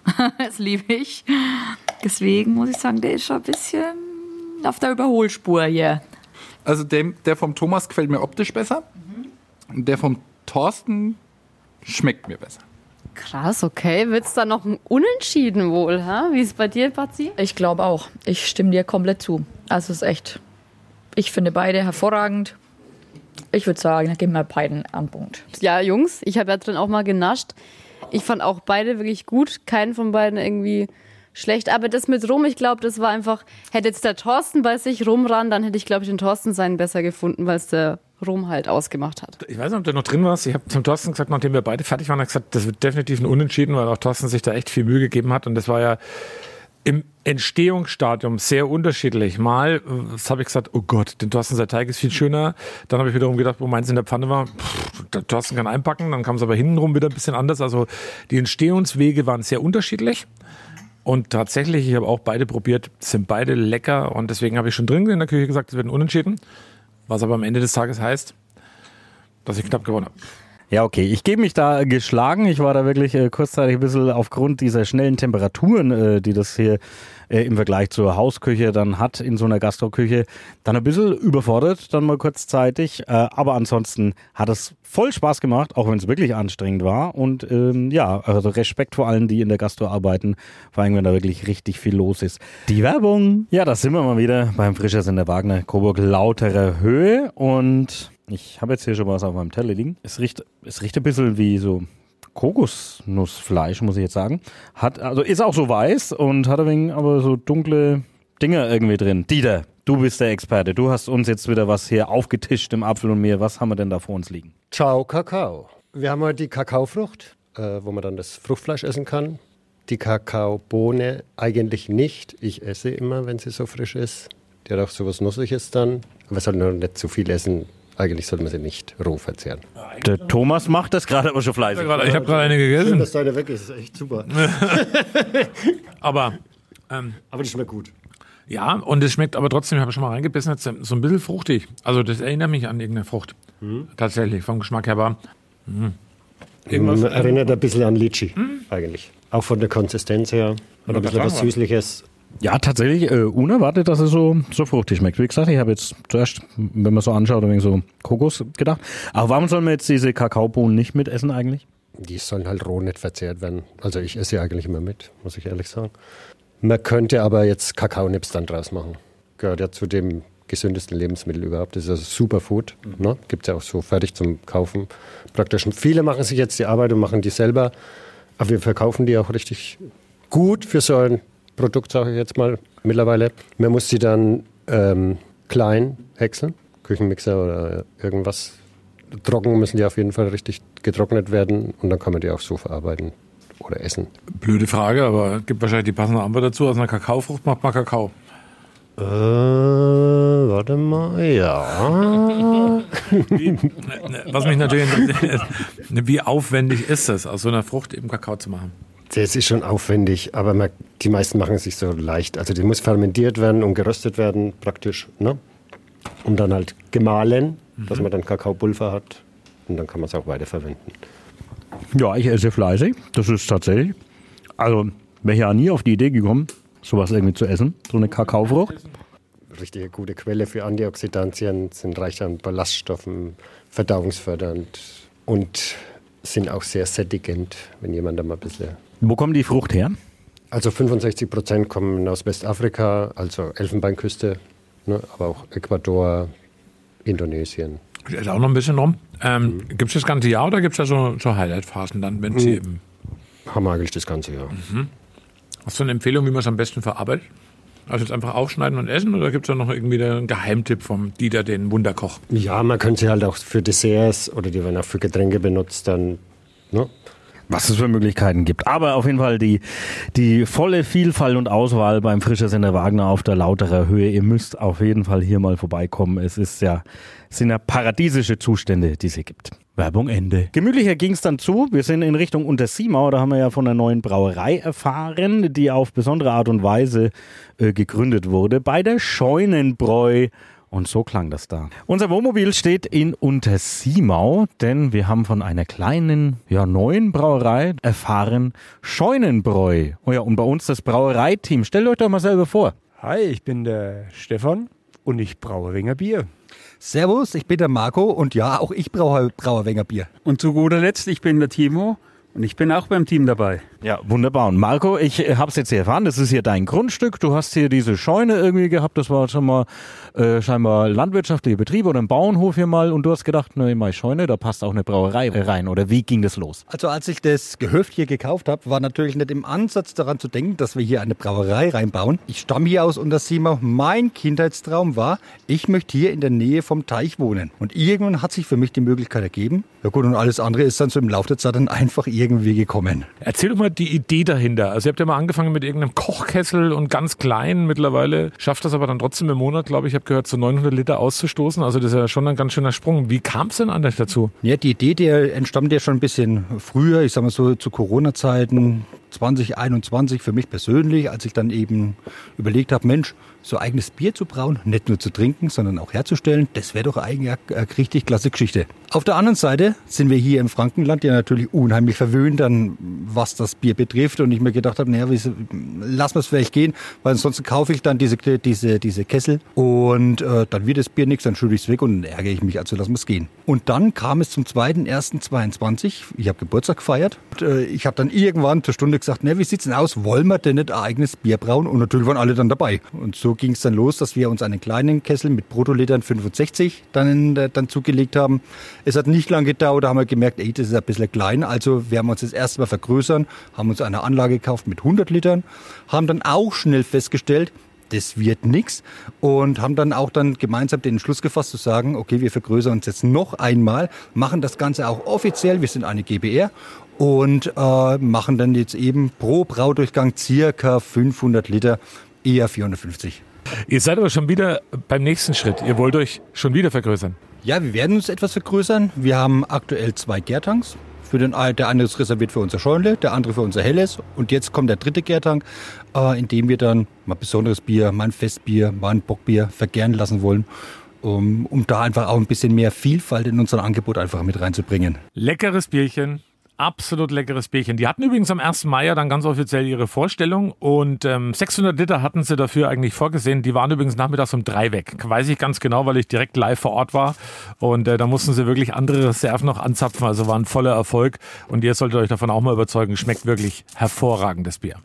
Das liebe ich. Deswegen muss ich sagen, der ist schon ein bisschen auf der Überholspur hier. Also der, der vom Thomas gefällt mir optisch besser. Mhm. Und der vom Thorsten schmeckt mir besser. Krass, okay. Wird es da noch ein Unentschieden wohl? Ha? Wie ist es bei dir, Patzi? Ich glaube auch. Ich stimme dir komplett zu. Also es ist echt, ich finde beide hervorragend. Ich würde sagen, da geben wir beiden einen Punkt. Ja, Jungs, ich habe ja drin auch mal genascht. Ich fand auch beide wirklich gut. Keinen von beiden irgendwie schlecht. Aber das mit Rum, ich glaube, das war einfach, hätte jetzt der Thorsten bei sich rumran, dann hätte ich, glaube ich, den Thorsten seinen besser gefunden, weil es der Rum halt ausgemacht hat. Ich weiß nicht, ob du noch drin warst. Ich habe zum Thorsten gesagt, nachdem wir beide fertig waren, hat gesagt, das wird definitiv ein Unentschieden, weil auch Thorsten sich da echt viel Mühe gegeben hat. Und das war ja im Entstehungsstadium sehr unterschiedlich. Mal, das habe ich gesagt, oh Gott, den Thorsten sein Teig ist viel schöner. Dann habe ich wiederum gedacht, wo meins in der Pfanne war, pff, der Thorsten kann einpacken. Dann kam es aber hintenrum wieder ein bisschen anders. Also die Entstehungswege waren sehr unterschiedlich. Und tatsächlich, ich habe auch beide probiert, sind beide lecker. Und deswegen habe ich schon drin in der Küche gesagt, es wird ein Unentschieden. Was aber am Ende des Tages heißt, dass ich knapp gewonnen habe. Ja, okay. Ich gebe mich da geschlagen. Ich war da wirklich äh, kurzzeitig ein bisschen aufgrund dieser schnellen Temperaturen, äh, die das hier äh, im Vergleich zur Hausküche dann hat, in so einer Gastroküche, dann ein bisschen überfordert, dann mal kurzzeitig. Äh, aber ansonsten hat es voll Spaß gemacht, auch wenn es wirklich anstrengend war. Und ähm, ja, also Respekt vor allen, die in der Gastro arbeiten, vor allem, wenn da wirklich richtig viel los ist. Die Werbung. Ja, da sind wir mal wieder beim Frischersender Wagner, Coburg Lauterer Höhe. Und ich habe jetzt hier schon was auf meinem Teller liegen. Es riecht, es riecht ein bisschen wie so Kokosnussfleisch, muss ich jetzt sagen. Hat, also ist auch so weiß und hat ein wenig aber so dunkle Dinger irgendwie drin. Dieter, du bist der Experte. Du hast uns jetzt wieder was hier aufgetischt im Apfel und Meer. Was haben wir denn da vor uns liegen? Ciao Kakao. Wir haben heute die Kakaofrucht, äh, wo man dann das Fruchtfleisch essen kann. Die Kakaobohne eigentlich nicht. Ich esse immer, wenn sie so frisch ist. Die hat auch so was Nussiges dann. Aber es soll nur nicht zu viel essen. Eigentlich sollte man sie nicht roh verzehren. Der Thomas macht das gerade aber schon fleißig. Ich habe gerade eine gegessen. Schön, dass deine weg ist. Das ist echt super. aber, ähm, aber die schmeckt gut. Ja, und es schmeckt aber trotzdem, ich habe schon mal reingebissen, jetzt so ein bisschen fruchtig. Also das erinnert mich an irgendeine Frucht. Mhm. Tatsächlich, vom Geschmack her war. Mh. Irgendwas man erinnert ein bisschen an Litchi, mhm. eigentlich. Auch von der Konsistenz her. Oder ein bisschen was Süßliches. Ja, tatsächlich äh, unerwartet, dass es so, so fruchtig schmeckt. Wie gesagt, ich habe jetzt zuerst, wenn man so anschaut, ein wenig so Kokos gedacht. Aber warum sollen wir jetzt diese Kakaobohnen nicht mitessen eigentlich? Die sollen halt roh nicht verzehrt werden. Also ich esse sie eigentlich immer mit, muss ich ehrlich sagen. Man könnte aber jetzt Kakaonips dann draus machen. Gehört ja zu dem gesündesten Lebensmittel überhaupt. Das ist also Superfood. Mhm. Ne? Gibt es ja auch so fertig zum Kaufen. Praktisch. Viele machen sich jetzt die Arbeit und machen die selber. Aber wir verkaufen die auch richtig gut für so ein Produkt, sage ich jetzt mal, mittlerweile. Man muss sie dann ähm, klein häckseln, Küchenmixer oder irgendwas. Trocken müssen die auf jeden Fall richtig getrocknet werden und dann kann man die auch so verarbeiten oder essen. Blöde Frage, aber es gibt wahrscheinlich die passende Antwort dazu. Aus einer Kakaofrucht macht man Kakao. Äh, warte mal, ja. Wie, was mich natürlich interessiert, wie aufwendig ist es, aus so einer Frucht eben Kakao zu machen? Das ist schon aufwendig, aber man, die meisten machen es sich so leicht. Also die muss fermentiert werden und geröstet werden praktisch, ne? Und dann halt gemahlen, mhm. dass man dann Kakaopulver hat und dann kann man es auch weiterverwenden. Ja, ich esse fleißig, das ist tatsächlich. Also wäre ja nie auf die Idee gekommen, sowas irgendwie zu essen, so eine Kakaofrucht. Richtige gute Quelle für Antioxidantien, sind reich an Ballaststoffen, verdauungsfördernd und sind auch sehr sättigend, wenn jemand da mal ein bisschen... Wo kommt die Frucht her? Also fünfundsechzig Prozent kommen aus Westafrika, also Elfenbeinküste, ne, aber auch Ecuador, Indonesien. Ich esse auch noch ein bisschen rum. Ähm, mhm. Gibt es das ganze Jahr oder gibt es da so, so Highlight-Phasen dann, wenn Sie eben... Haben wir eigentlich das ganze Jahr. Mhm. Hast du eine Empfehlung, wie man es am besten verarbeitet? Also jetzt einfach aufschneiden und essen oder gibt es da noch irgendwie einen Geheimtipp vom Dieter, den Wunderkoch? Ja, man könnte sie halt auch für Desserts oder die werden auch für Getränke benutzt, dann, ne? Was es für Möglichkeiten gibt. Aber auf jeden Fall die, die volle Vielfalt und Auswahl beim Frischersender Wagner auf der Lauterer Höhe. Ihr müsst auf jeden Fall hier mal vorbeikommen. Es ist ja, es sind ja paradiesische Zustände, die es hier gibt. Werbung Ende. Gemütlicher ging es dann zu. Wir sind in Richtung Untersiemau. Da haben wir ja von einer neuen Brauerei erfahren, die auf besondere Art und Weise äh, gegründet wurde. Bei der Scheunenbräu. Und so klang das da. Unser Wohnmobil steht in Untersiemau, denn wir haben von einer kleinen, ja neuen Brauerei erfahren, Scheunenbräu. Oh ja, und bei uns das Brauereiteam. Stellt euch doch mal selber vor. Hi, ich bin der Stefan und ich braue Wenger Bier. Servus, ich bin der Marco und ja, auch ich brauche Brauerwenger Bier. Und zu guter Letzt, ich bin der Timo und ich bin auch beim Team dabei. Ja, wunderbar. Und Marco, ich habe es jetzt hier erfahren, das ist hier dein Grundstück. Du hast hier diese Scheune irgendwie gehabt, das war schon mal äh, scheinbar landwirtschaftlicher Betrieb oder ein Bauernhof hier mal. Und du hast gedacht, ne, meine Scheune, da passt auch eine Brauerei rein. Oder wie ging das los? Also als ich das Gehöft hier gekauft habe, war natürlich nicht im Ansatz daran zu denken, dass wir hier eine Brauerei reinbauen. Ich stamme hier aus Untersiemau. Mein Kindheitstraum war, ich möchte hier in der Nähe vom Teich wohnen. Und irgendwann hat sich für mich die Möglichkeit ergeben. Ja gut, und alles andere ist dann so im Laufe der Zeit dann einfach irgendwie gekommen. Erzähl doch mal die Idee dahinter. Also ihr habt ja mal angefangen mit irgendeinem Kochkessel und ganz klein. Mittlerweile schafft das aber dann trotzdem im Monat, glaube ich, ich habe gehört, so neunhundert Liter auszustoßen. Also das ist ja schon ein ganz schöner Sprung. Wie kam es denn anders dazu? Ja, die Idee, die entstammt ja schon ein bisschen früher, ich sag mal so zu Corona-Zeiten, zwanzig einundzwanzig für mich persönlich, als ich dann eben überlegt habe, Mensch, so eigenes Bier zu brauen, nicht nur zu trinken, sondern auch herzustellen, das wäre doch eigentlich eine richtig klasse Geschichte. Auf der anderen Seite sind wir hier im Frankenland ja natürlich unheimlich verwöhnt, dann, was das Bier betrifft. Und ich mir gedacht habe, naja, lassen wir es vielleicht gehen, weil ansonsten kaufe ich dann diese, diese, diese Kessel und äh, dann wird das Bier nichts, dann schütte ich es weg und dann ärgere ich mich, also lassen wir es gehen. Und dann kam es zum zweiten ersten zweiundzwanzig, ich habe Geburtstag gefeiert. Und, äh, ich habe dann irgendwann zur Stunde gesagt, na, wie sieht's denn aus, wollen wir denn nicht ein eigenes Bier brauen? Und natürlich waren alle dann dabei. Und so ging es dann los, dass wir uns einen kleinen Kessel mit Bruttolitern fünfundsechzig dann, äh, dann zugelegt haben. Es hat nicht lange gedauert, da haben wir gemerkt, ey, das ist ein bisschen klein. Also werden wir uns das erste Mal vergrößern, haben uns eine Anlage gekauft mit hundert Litern, haben dann auch schnell festgestellt, das wird nichts und haben dann auch dann gemeinsam den Entschluss gefasst zu sagen, okay, wir vergrößern uns jetzt noch einmal, machen das Ganze auch offiziell, wir sind eine G B R und äh, machen dann jetzt eben pro Braudurchgang circa fünfhundert Liter, eher vierhundertfünfzig. Ihr seid aber schon wieder beim nächsten Schritt. Ihr wollt euch schon wieder vergrößern. Ja, wir werden uns etwas vergrößern. Wir haben aktuell zwei Gärtanks. Für den, der eine ist reserviert für unser Scheunle, der andere für unser Helles. Und jetzt kommt der dritte Gärtank, äh, in dem wir dann mal besonderes Bier, mal ein Festbier, mal ein Bockbier vergären lassen wollen, um, um da einfach auch ein bisschen mehr Vielfalt in unser Angebot einfach mit reinzubringen. Leckeres Bierchen. Absolut leckeres Bierchen. Die hatten übrigens am ersten Mai ja dann ganz offiziell ihre Vorstellung und ähm, sechshundert Liter hatten sie dafür eigentlich vorgesehen. Die waren übrigens nachmittags um drei weg. Weiß ich ganz genau, weil ich direkt live vor Ort war und äh, da mussten sie wirklich andere Reserven noch anzapfen. Also war ein voller Erfolg und ihr solltet euch davon auch mal überzeugen. Schmeckt wirklich hervorragendes Bier.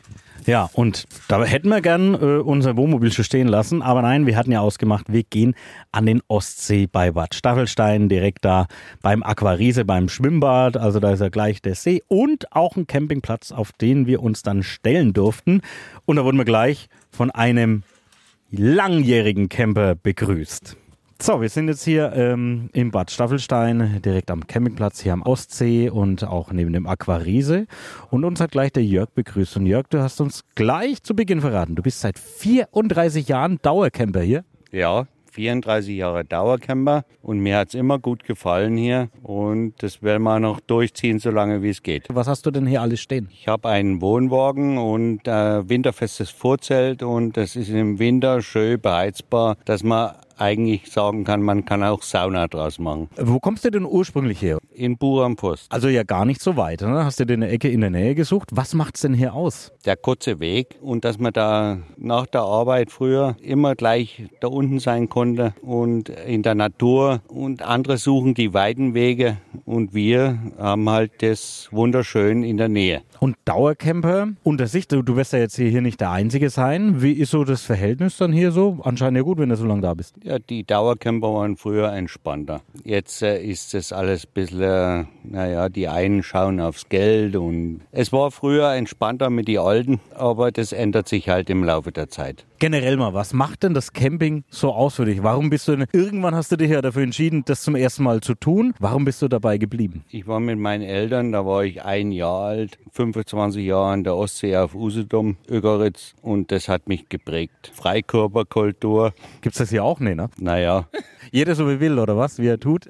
Ja, und da hätten wir gern äh, unser Wohnmobil schon stehen lassen, aber nein, wir hatten ja ausgemacht, wir gehen an den Ostsee bei Bad Staffelstein, direkt da beim Aquariese, beim Schwimmbad, also da ist ja gleich der See und auch ein Campingplatz, auf den wir uns dann stellen durften. Und da wurden wir gleich von einem langjährigen Camper begrüßt. So, wir sind jetzt hier ähm, im Bad Staffelstein, direkt am Campingplatz hier am Ostsee und auch neben dem Aquariese. Und uns hat gleich der Jörg begrüßt. Und Jörg, du hast uns gleich zu Beginn verraten, du bist seit vierunddreißig Jahren Dauercamper hier. Ja, vierunddreißig Jahre Dauercamper und mir hat es immer gut gefallen hier und das werden wir noch durchziehen, so lange wie es geht. Was hast du denn hier alles stehen? Ich habe einen Wohnwagen und äh, winterfestes Vorzelt und das ist im Winter schön beheizbar, dass man eigentlich sagen kann, man kann auch Sauna draus machen. Wo kommst du denn ursprünglich her? In Buch am Forst. Also ja gar nicht so weit, ne? Hast du dir eine Ecke in der Nähe gesucht? Was macht's denn hier aus? Der kurze Weg und dass man da nach der Arbeit früher immer gleich da unten sein konnte und in der Natur und andere suchen die weiten Wege und wir haben halt das wunderschön in der Nähe. Und Dauercamper unter sich, du, du wirst ja jetzt hier nicht der Einzige sein. Wie ist so das Verhältnis dann hier so? Anscheinend ja gut, wenn du so lange da bist. Ja, die Dauercamper waren früher entspannter. Jetzt äh, ist das alles ein bisschen, äh, naja, die einen schauen aufs Geld und es war früher entspannter mit den Alten, aber das ändert sich halt im Laufe der Zeit. Generell mal, was macht denn das Camping so aus für dich? Warum bist du denn, irgendwann hast du dich ja dafür entschieden, das zum ersten Mal zu tun. Warum bist du dabei geblieben? Ich war mit meinen Eltern, da war ich ein Jahr alt, fünfundzwanzig Jahre an der Ostsee auf Usedom, Ögeritz und das hat mich geprägt. Freikörperkultur. Gibt's das hier auch nicht? neu, ne? Naja. Jeder so wie will, oder was? Wie er tut?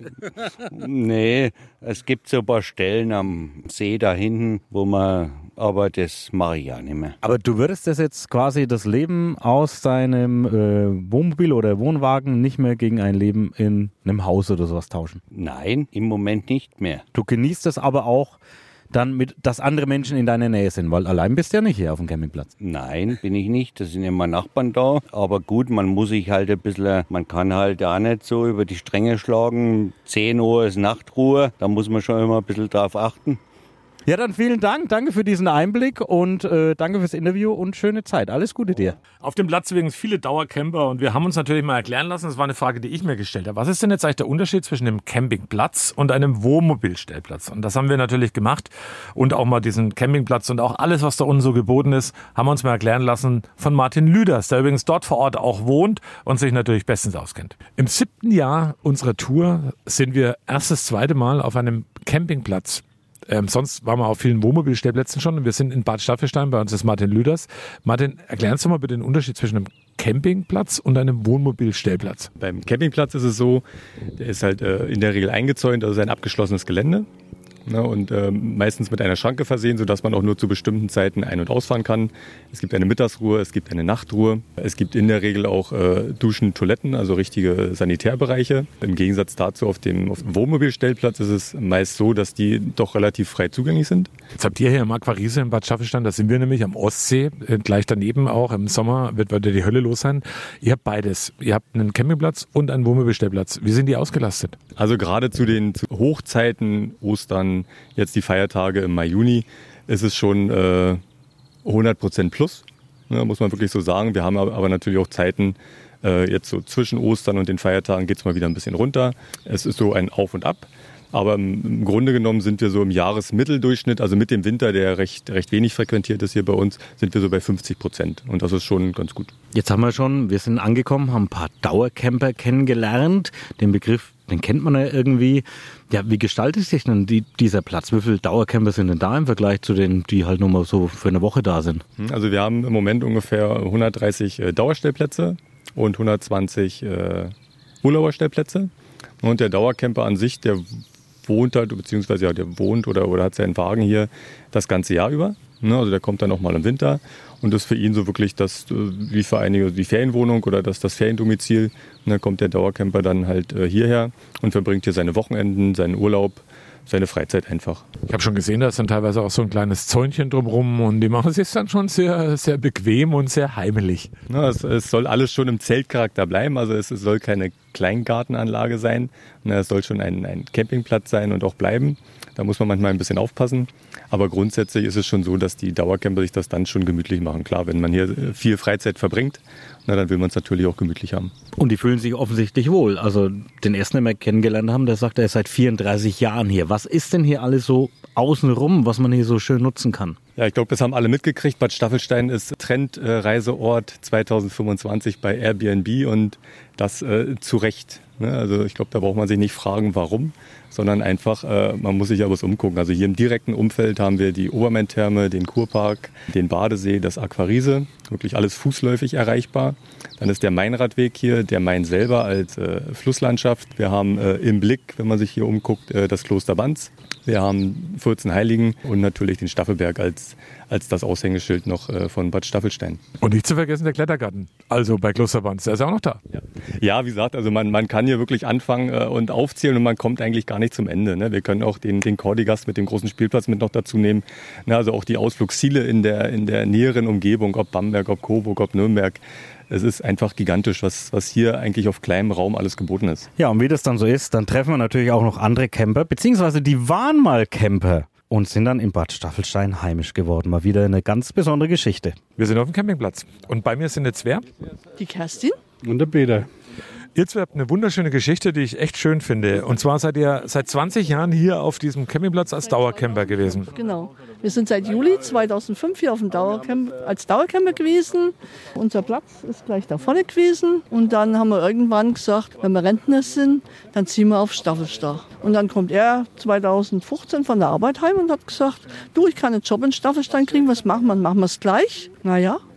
Nee, es gibt so ein paar Stellen am See da hinten, wo man, aber das mache ich ja nicht mehr. Aber du würdest das jetzt quasi das Leben aus deinem äh, Wohnmobil oder Wohnwagen nicht mehr gegen ein Leben in einem Haus oder sowas tauschen? Nein, im Moment nicht mehr. Du genießt es aber auch dann, mit, dass andere Menschen in deiner Nähe sind, weil allein bist du ja nicht hier auf dem Campingplatz. Nein, bin ich nicht. Da sind immer Nachbarn da. Aber gut, man muss sich halt ein bisschen, man kann halt auch nicht so über die Stränge schlagen. zehn Uhr ist Nachtruhe, da muss man schon immer ein bisschen drauf achten. Ja, dann vielen Dank. Danke für diesen Einblick und äh, danke fürs Interview und schöne Zeit. Alles Gute dir. Auf dem Platz übrigens viele Dauercamper und wir haben uns natürlich mal erklären lassen, das war eine Frage, die ich mir gestellt habe. Was ist denn jetzt eigentlich der Unterschied zwischen einem Campingplatz und einem Wohnmobilstellplatz? Und das haben wir natürlich gemacht und auch mal diesen Campingplatz und auch alles, was da unten so geboten ist, haben wir uns mal erklären lassen von Martin Lüders, der übrigens dort vor Ort auch wohnt und sich natürlich bestens auskennt. Im siebten Jahr unserer Tour sind wir erst das zweite Mal auf einem Campingplatz. Ähm, sonst waren wir auf vielen Wohnmobilstellplätzen schon und wir sind in Bad Staffelstein, bei uns ist Martin Lüders. Martin, erklär uns doch mal bitte den Unterschied zwischen einem Campingplatz und einem Wohnmobilstellplatz. Beim Campingplatz ist es so, der ist halt äh, in der Regel eingezäunt, also ein abgeschlossenes Gelände. Ne, und äh, meistens mit einer Schranke versehen, sodass man auch nur zu bestimmten Zeiten ein- und ausfahren kann. Es gibt eine Mittagsruhe, es gibt eine Nachtruhe. Es gibt in der Regel auch äh, Duschen, Toiletten, also richtige Sanitärbereiche. Im Gegensatz dazu auf dem, auf dem Wohnmobilstellplatz ist es meist so, dass die doch relativ frei zugänglich sind. Jetzt habt ihr hier im Aquarise in Bad Staffelstein, da sind wir nämlich am Ostsee, äh, gleich daneben auch. Im Sommer wird wieder die Hölle los sein. Ihr habt beides. Ihr habt einen Campingplatz und einen Wohnmobilstellplatz. Wie sind die ausgelastet? Also gerade zu den Hochzeiten, Ostern, jetzt die Feiertage im Mai, Juni, ist es schon äh, hundert Prozent plus, ne, muss man wirklich so sagen. Wir haben aber natürlich auch Zeiten, äh, jetzt so zwischen Ostern und den Feiertagen geht es mal wieder ein bisschen runter. Es ist so ein Auf und Ab. Aber im Grunde genommen sind wir so im Jahresmitteldurchschnitt, also mit dem Winter, der recht, recht wenig frequentiert ist hier bei uns, sind wir so bei fünfzig Prozent. Und das ist schon ganz gut. Jetzt haben wir schon, wir sind angekommen, haben ein paar Dauercamper kennengelernt. Den Begriff, den kennt man ja irgendwie. Ja, wie gestaltet sich denn die, dieser Platz? Wie viele Dauercamper sind denn da im Vergleich zu denen, die halt nur mal so für eine Woche da sind? Also wir haben im Moment ungefähr hundertdreißig Dauerstellplätze und hundertzwanzig äh, Urlauberstellplätze. Und der Dauercamper an sich, der wohnt halt, beziehungsweise ja, der wohnt oder, oder hat seinen Wagen hier das ganze Jahr über. Ne, also der kommt dann auch mal im Winter und das ist für ihn so wirklich das, wie für einige die Ferienwohnung oder das, das Feriendomizil. Und dann kommt der Dauercamper dann halt äh, hierher und verbringt hier seine Wochenenden, seinen Urlaub, seine Freizeit einfach. Ich habe schon gesehen, da ist dann teilweise auch so ein kleines Zäunchen drumherum und die machen es jetzt dann schon sehr, sehr bequem und sehr heimelig. Na, es, es soll alles schon im Zeltcharakter bleiben, also es, es soll keine Kleingartenanlage sein. Na, es soll schon ein, ein Campingplatz sein und auch bleiben. Da muss man manchmal ein bisschen aufpassen. Aber grundsätzlich ist es schon so, dass die Dauercamper sich das dann schon gemütlich machen. Klar, wenn man hier viel Freizeit verbringt, na, dann will man es natürlich auch gemütlich haben. Und die fühlen sich offensichtlich wohl. Also den ersten, den wir kennengelernt haben, der sagt, er ist seit vierunddreißig Jahren hier. Was ist denn hier alles so außenrum, was man hier so schön nutzen kann? Ja, ich glaube, das haben alle mitgekriegt. Bad Staffelstein ist Trendreiseort zweitausendfünfundzwanzig bei Airbnb und das äh, zu Recht. Ne? Also ich glaube, da braucht man sich nicht fragen, warum, sondern einfach, äh, man muss sich ja was umgucken. Also hier im direkten Umfeld haben wir die Obermain-Therme, den Kurpark, den Badesee, das Aquarise, wirklich alles fußläufig erreichbar. Dann ist der Mainradweg hier, der Main selber als äh, Flusslandschaft. Wir haben äh, im Blick, wenn man sich hier umguckt, äh, das Kloster Banz. Wir haben vierzehn Heiligen und natürlich den Staffelberg als, als das Aushängeschild noch äh, von Bad Staffelstein. Und nicht zu vergessen der Klettergarten, also bei Kloster Banz, der ist auch noch da. Ja, ja, wie gesagt, also man, man kann hier wirklich anfangen äh, und aufzählen und man kommt eigentlich gar nicht zum Ende. Ne? Wir können auch den, den Kordigast mit dem großen Spielplatz mit noch dazu nehmen. Ne? Also auch die Ausflugsziele in der, in der näheren Umgebung, ob Bamberg, ob Coburg, ob Nürnberg. Es ist einfach gigantisch, was, was hier eigentlich auf kleinem Raum alles geboten ist. Ja, und wie das dann so ist, dann treffen wir natürlich auch noch andere Camper, beziehungsweise die waren mal Camper und sind dann in Bad Staffelstein heimisch geworden. Mal wieder eine ganz besondere Geschichte. Wir sind auf dem Campingplatz und bei mir sind jetzt wer? Die Kerstin. Und der Peter. Ihr zwei habt eine wunderschöne Geschichte, die ich echt schön finde. Und zwar seid ihr seit zwanzig Jahren hier auf diesem Campingplatz als Dauercamper gewesen. Genau. Wir sind seit Juli zweitausendfünf hier auf dem Dauercamp, als Dauercamper gewesen. Unser Platz ist gleich da vorne gewesen. Und dann haben wir irgendwann gesagt, wenn wir Rentner sind, dann ziehen wir auf Staffelstach. Und dann kommt er zweitausendfünfzehn von der Arbeit heim und hat gesagt, du, ich kann einen Job in Staffelstein kriegen, was machen wir? Machen wir es gleich? Naja,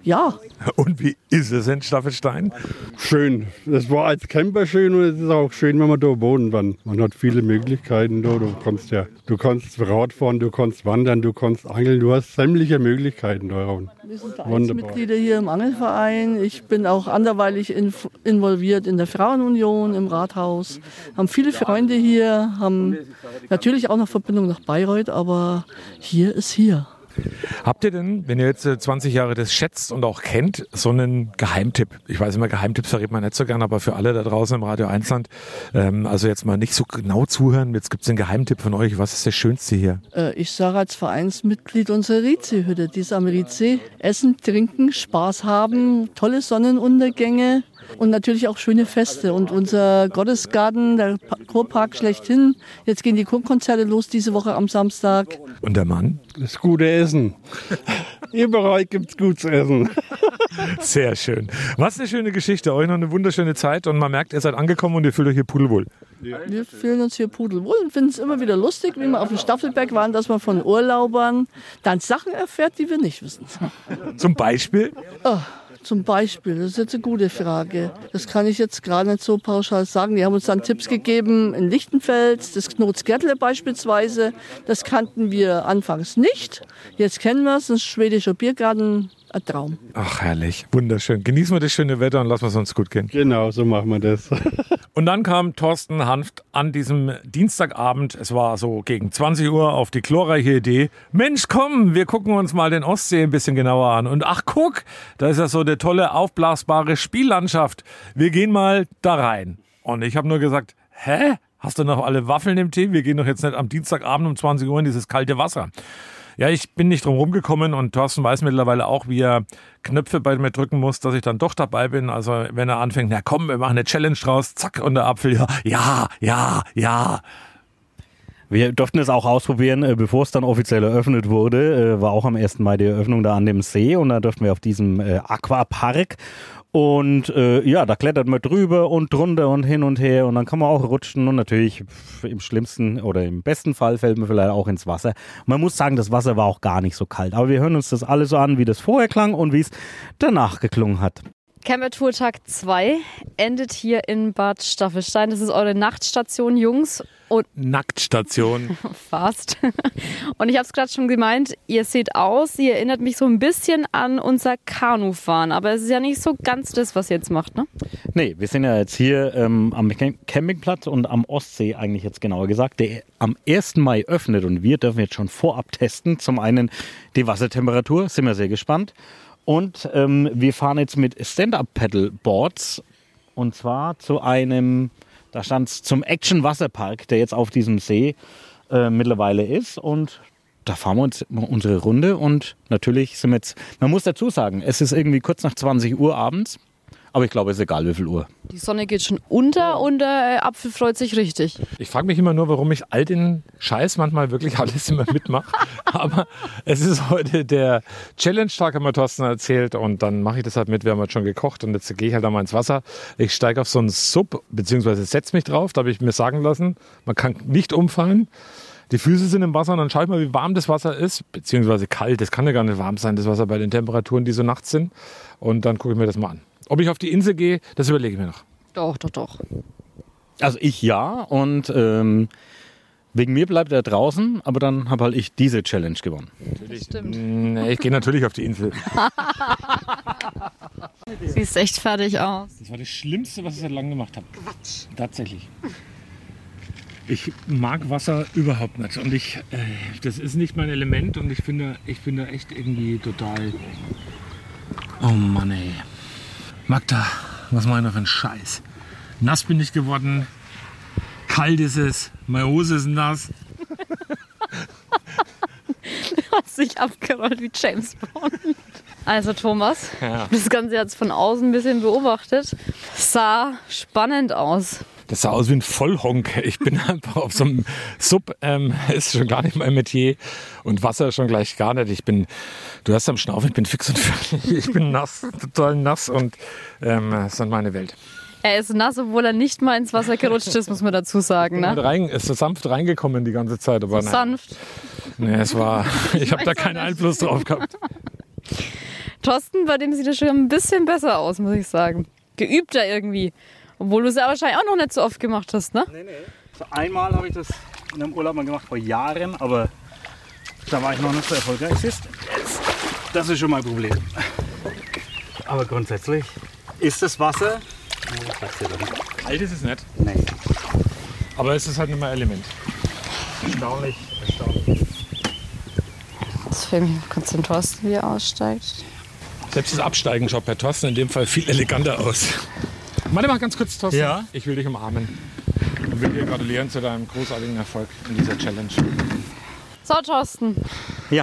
ja. Und wie ist es in Staffelstein? Schön. Das war als Camper schön und es ist auch schön, wenn man da wohnen kann. Man hat viele Möglichkeiten da. Du kannst ja, du kannst Radfahren, du kannst wandern, du kannst angeln, du hast sämtliche Möglichkeiten da. Wir sind Vereinsmitglieder hier im Angelverein. Ich bin auch anderweitig inf- involviert in der Frauenunion, im Rathaus. Haben viele Freunde hier, haben natürlich auch noch Verbindung nach Bayreuth, aber hier ist hier. Habt ihr denn, wenn ihr jetzt zwanzig Jahre das schätzt und auch kennt, so einen Geheimtipp? Ich weiß immer, Geheimtipps verrät man nicht so gern, aber für alle da draußen im Radio eins Land, ähm, also jetzt mal nicht so genau zuhören, jetzt gibt es einen Geheimtipp von euch. Was ist das Schönste hier? Äh, ich sage als Vereinsmitglied unsere Rize-Hütte, die ist am Rize. Essen, trinken, Spaß haben, tolle Sonnenuntergänge. Und natürlich auch schöne Feste. Und unser Gottesgarten, der Kurpark schlechthin. Jetzt gehen die Chorkonzerte los diese Woche am Samstag. Und der Mann? Das gute Essen. Überall gibt es gutes Essen. Sehr schön. Was eine schöne Geschichte. Euch noch eine wunderschöne Zeit. Und man merkt, ihr seid angekommen und ihr fühlt euch hier pudelwohl. Ja. Wir fühlen uns hier pudelwohl und finden es immer wieder lustig, wie wir auf dem Staffelberg waren, dass man von Urlaubern dann Sachen erfährt, die wir nicht wissen. Zum Beispiel? Oh. Zum Beispiel, das ist jetzt eine gute Frage. Das kann ich jetzt gerade nicht so pauschal sagen. Die haben uns dann Tipps gegeben in Lichtenfels, das Knotsgärtle beispielsweise. Das kannten wir anfangs nicht. Jetzt kennen wir es, ein schwedischer Biergarten, ein Traum. Ach, herrlich, wunderschön. Genießen wir das schöne Wetter und lassen wir es uns gut gehen. Genau, so machen wir das. Und dann kam Thorsten Hanft an diesem Dienstagabend, es war so gegen zwanzig Uhr, auf die glorreiche Idee, Mensch, komm, wir gucken uns mal den Ostsee ein bisschen genauer an. Und ach, guck, da ist ja so eine tolle aufblasbare Spiellandschaft. Wir gehen mal da rein. Und ich habe nur gesagt, hä? Hast du noch alle Waffeln im Tee? Wir gehen doch jetzt nicht am Dienstagabend um zwanzig Uhr in dieses kalte Wasser. Ja, ich bin nicht drum rumgekommen und Thorsten weiß mittlerweile auch, wie er Knöpfe bei mir drücken muss, dass ich dann doch dabei bin. Also wenn er anfängt, na komm, wir machen eine Challenge draus, zack, und der Apfel, ja, ja, ja, ja. Wir durften es auch ausprobieren, bevor es dann offiziell eröffnet wurde. War auch am ersten Mai die Eröffnung da an dem See und da durften wir auf diesem Aquapark. Und äh, ja, da klettert man drüber und drunter und hin und her und dann kann man auch rutschen und natürlich im schlimmsten oder im besten Fall fällt man vielleicht auch ins Wasser. Man muss sagen, das Wasser war auch gar nicht so kalt, aber wir hören uns das alles so an, wie das vorher klang und wie es danach geklungen hat. Camper-Tour Tag zwei endet hier in Bad Staffelstein. Das ist eure Nachtstation, Jungs. Und Nacktstation. Fast. Und ich habe es gerade schon gemeint, ihr seht aus, ihr erinnert mich so ein bisschen an unser Kanufahren. Aber es ist ja nicht so ganz das, was ihr jetzt macht, ne? Nee, wir sind ja jetzt hier ähm, am Campingplatz und am Ostsee eigentlich jetzt genauer gesagt, der am ersten Mai öffnet und wir dürfen jetzt schon vorab testen. Zum einen die Wassertemperatur, sind wir sehr gespannt. Und ähm, wir fahren jetzt mit Stand-Up-Paddle-Boards und zwar zu einem, da stand es zum Action-Wasserpark, der jetzt auf diesem See äh, mittlerweile ist. Und da fahren wir uns unsere Runde und natürlich sind wir jetzt, man muss dazu sagen, es ist irgendwie kurz nach zwanzig Uhr abends. Aber ich glaube, es ist egal, wie viel Uhr. Die Sonne geht schon unter und der Apfel freut sich richtig. Ich frage mich immer nur, warum ich all den Scheiß manchmal wirklich alles immer mitmache. Aber es ist heute der Challenge-Tag, haben wir Thorsten erzählt. Und dann mache ich das halt mit. Wir haben halt schon gekocht und jetzt gehe ich halt einmal ins Wasser. Ich steige auf so einen Sub, beziehungsweise setze mich drauf. Da habe ich mir sagen lassen, man kann nicht umfallen. Die Füße sind im Wasser und dann schaue ich mal, wie warm das Wasser ist, beziehungsweise kalt. Das kann ja gar nicht warm sein, das Wasser bei den Temperaturen, die so nachts sind. Und dann gucke ich mir das mal an. Ob ich auf die Insel gehe, das überlege ich mir noch. Doch, doch, doch. Also ich ja und ähm, wegen mir bleibt er draußen, aber dann habe halt ich diese Challenge gewonnen. Natürlich. Stimmt. Nee, ich gehe natürlich auf die Insel. Siehst echt fertig aus. Das war das Schlimmste, was ich seit langem gemacht habe. Quatsch. Tatsächlich. Ich mag Wasser überhaupt nicht und ich, äh, das ist nicht mein Element und ich finde, ich finde echt irgendwie total... Oh Mann ey. Magda, was mache ich noch für einen Scheiß? Nass bin ich geworden, kalt ist es, meine Hose ist nass. Du hast dich abgerollt wie James Bond. Also Thomas, Ja. ich habe das Ganze jetzt von außen ein bisschen beobachtet. Sah spannend aus. Das sah aus wie ein Vollhonk. Ich bin einfach auf so einem Sub, ähm, ist schon gar nicht mein Metier und Wasser schon gleich gar nicht. Ich bin, du hast am Schnaufen, ich bin fix und fertig. Ich bin nass, total nass und ähm, das ist dann meine Welt. Er ist nass, obwohl er nicht mal ins Wasser gerutscht ist, muss man dazu sagen. Ich bin Ne? rein, ist so sanft reingekommen die ganze Zeit. Aber So nein. sanft. Nee, es war, ich habe da weiß auch keinen nicht. Einfluss drauf gehabt. Thorsten, bei dem sieht das schon ein bisschen besser aus, muss ich sagen. Geübter irgendwie. Obwohl du es ja wahrscheinlich auch noch nicht so oft gemacht hast, ne? Nee, nee. So einmal habe ich das in einem Urlaub mal gemacht, vor Jahren, aber da war ich noch nicht so erfolgreich. Siehst du? Das ist schon mein Problem. Aber grundsätzlich ist das Wasser... Kalt ist es nicht. Nee. Aber es ist halt nicht mehr Element. Erstaunlich, erstaunlich. Das filme ich kurz den Thorsten, wie er aussteigt. Selbst das Absteigen schaut bei Thorsten in dem Fall viel eleganter aus. Warte mal ganz kurz, Thorsten. Ja? Ich will dich umarmen. Und will dir gratulieren zu deinem großartigen Erfolg in dieser Challenge. So, Thorsten. Ja.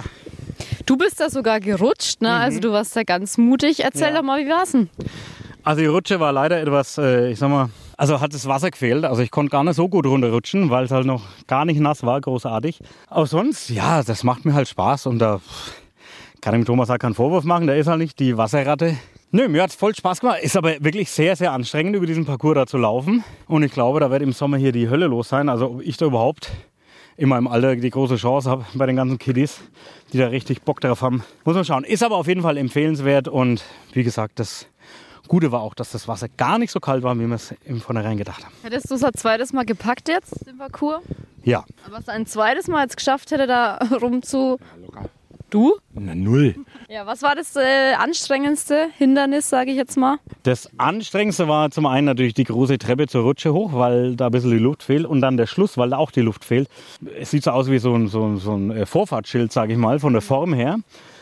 Du bist da sogar gerutscht, ne? Mhm. Also du warst da ganz mutig. Erzähl ja. doch mal, wie war's denn? Also die Rutsche war leider etwas, äh, ich sag mal, also hat das Wasser gefehlt. Also ich konnte gar nicht so gut runterrutschen, weil es halt noch gar nicht nass war, großartig. Aber sonst, ja, das macht mir halt Spaß und da kann ich dem Thomas auch keinen Vorwurf machen. Der ist halt nicht die Wasserratte. Nö, mir hat es voll Spaß gemacht. Ist aber wirklich sehr, sehr anstrengend, über diesen Parcours da zu laufen. Und ich glaube, da wird im Sommer hier die Hölle los sein. Also ob ich da überhaupt in meinem Alter die große Chance habe bei den ganzen Kiddies, die da richtig Bock drauf haben. Muss man schauen. Ist aber auf jeden Fall empfehlenswert. Und wie gesagt, das Gute war auch, dass das Wasser gar nicht so kalt war, wie wir es im Vornherein gedacht haben. Hättest du es ein zweites Mal gepackt jetzt, den Parcours? Ja. Aber was ein zweites Mal jetzt geschafft hätte, da rum zu... Du? Na, null. Ja, was war das äh, anstrengendste Hindernis, sage ich jetzt mal? Das anstrengendste war zum einen natürlich die große Treppe zur Rutsche hoch, weil da ein bisschen die Luft fehlt. Und dann der Schluss, weil da auch die Luft fehlt. Es sieht so aus wie so ein, so ein, so ein Vorfahrtsschild, sage ich mal, von der Form her.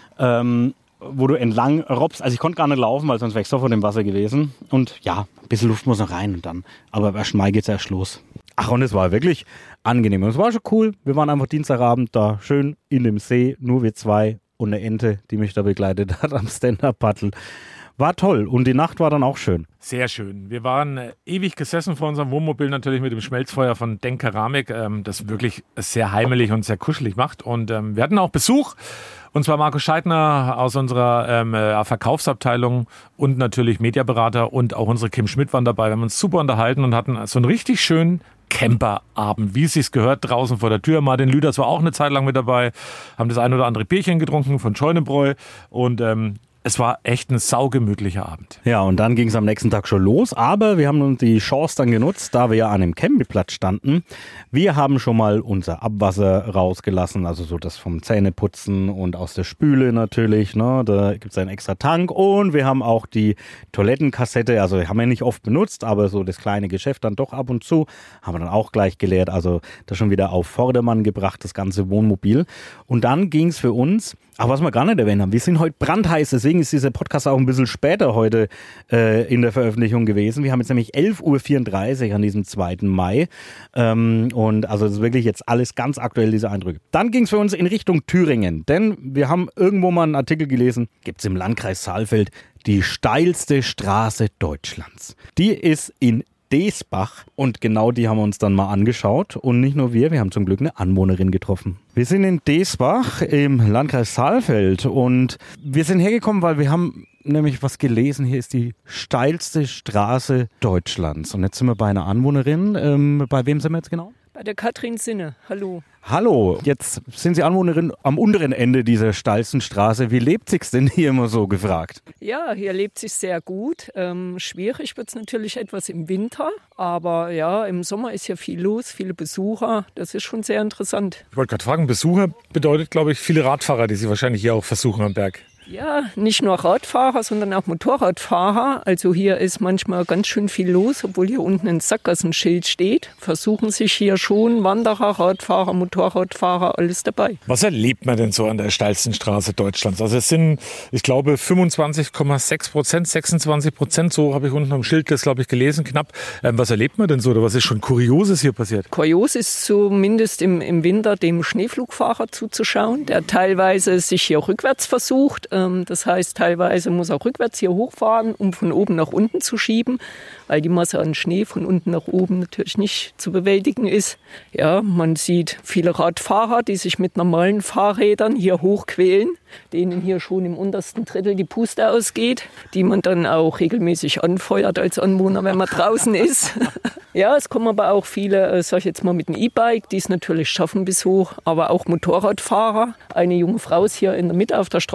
Ähm, wo du entlang robbst. Also ich konnte gar nicht laufen, weil sonst wäre ich so vor dem Wasser gewesen. Und ja, ein bisschen Luft muss noch rein und dann. Aber am ersten Mai geht es erst los. Ach, und es war wirklich angenehm. Und es war schon cool. Wir waren einfach Dienstagabend da schön in dem See, nur wir zwei und eine Ente, die mich da begleitet hat am Stand-Up-Paddle. War toll und die Nacht war dann auch schön. Sehr schön. Wir waren äh, ewig gesessen vor unserem Wohnmobil, natürlich mit dem Schmelzfeuer von Denk Keramik, ähm, das wirklich sehr heimelig und sehr kuschelig macht. Und ähm, wir hatten auch Besuch, und zwar Marco Scheidner aus unserer ähm, äh, Verkaufsabteilung und natürlich Mediaberater, und auch unsere Kim Schmidt waren dabei. Wir haben uns super unterhalten und hatten so einen richtig schönen Camperabend, wie es sich gehört, draußen vor der Tür. Martin Lüders war auch eine Zeit lang mit dabei, haben das ein oder andere Bierchen getrunken von Scheunebräu und ähm, es war echt ein saugemütlicher Abend. Ja, und dann ging es am nächsten Tag schon los, aber wir haben uns die Chance dann genutzt, da wir ja an einem Campingplatz standen. Wir haben schon mal unser Abwasser rausgelassen, also so das vom Zähneputzen und aus der Spüle natürlich, ne? Da gibt es einen extra Tank, und wir haben auch die Toilettenkassette, also haben wir nicht oft benutzt, aber so das kleine Geschäft dann doch ab und zu, haben wir dann auch gleich geleert, also das schon wieder auf Vordermann gebracht, das ganze Wohnmobil. Und dann ging es für uns, aber was wir gar nicht erwähnt haben, wir sind heute brandheiß, deswegen ist dieser Podcast auch ein bisschen später heute äh, in der Veröffentlichung gewesen. Wir haben jetzt nämlich elf Uhr vierunddreißig an diesem zweiten Mai ähm, und also das ist wirklich jetzt alles ganz aktuell, diese Eindrücke. Dann ging es für uns in Richtung Thüringen, denn wir haben irgendwo mal einen Artikel gelesen, gibt es im Landkreis Saalfeld die steilste Straße Deutschlands. Die ist in Deesbach, und genau die haben wir uns dann mal angeschaut, und nicht nur wir, wir haben zum Glück eine Anwohnerin getroffen. Wir sind in Deesbach im Landkreis Saalfeld, und wir sind hergekommen, weil wir haben nämlich was gelesen, hier ist die steilste Straße Deutschlands, und jetzt sind wir bei einer Anwohnerin. Ähm, bei wem sind wir jetzt genau? Bei der Katrin Sinne. Hallo. Hallo, jetzt sind Sie Anwohnerin am unteren Ende dieser steilsten Straße. Wie lebt sich's denn hier immer so, gefragt? Ja, hier lebt sich sehr gut. Ähm, schwierig wird es natürlich etwas im Winter, aber ja, im Sommer ist hier viel los, viele Besucher. Das ist schon sehr interessant. Ich wollte gerade fragen, Besucher bedeutet, glaube ich, viele Radfahrer, die Sie wahrscheinlich hier auch versuchen am Berg. Ja, nicht nur Radfahrer, sondern auch Motorradfahrer. Also hier ist manchmal ganz schön viel los, obwohl hier unten ein Sackgassenschild steht. Versuchen sich hier schon Wanderer, Radfahrer, Motorradfahrer, alles dabei. Was erlebt man denn so an der steilsten Straße Deutschlands? Also es sind, ich glaube, fünfundzwanzig Komma sechs Prozent, sechsundzwanzig Prozent, so habe ich unten am Schild das, glaube ich, gelesen, knapp. Ähm, was erlebt man denn so, oder was ist schon Kurioses hier passiert? Kurios ist zumindest im, im Winter dem Schneeflugfahrer zuzuschauen, der teilweise sich hier rückwärts versucht. Das heißt, teilweise muss er rückwärts hier hochfahren, um von oben nach unten zu schieben, weil die Masse an Schnee von unten nach oben natürlich nicht zu bewältigen ist. Ja, man sieht viele Radfahrer, die sich mit normalen Fahrrädern hier hochquälen, denen hier schon im untersten Drittel die Puste ausgeht, die man dann auch regelmäßig anfeuert als Anwohner, wenn man draußen ist. Ja, es kommen aber auch viele, sag ich jetzt mal, mit dem E-Bike, die es natürlich schaffen bis hoch, aber auch Motorradfahrer. Eine junge Frau ist hier in der Mitte auf der Straße stehen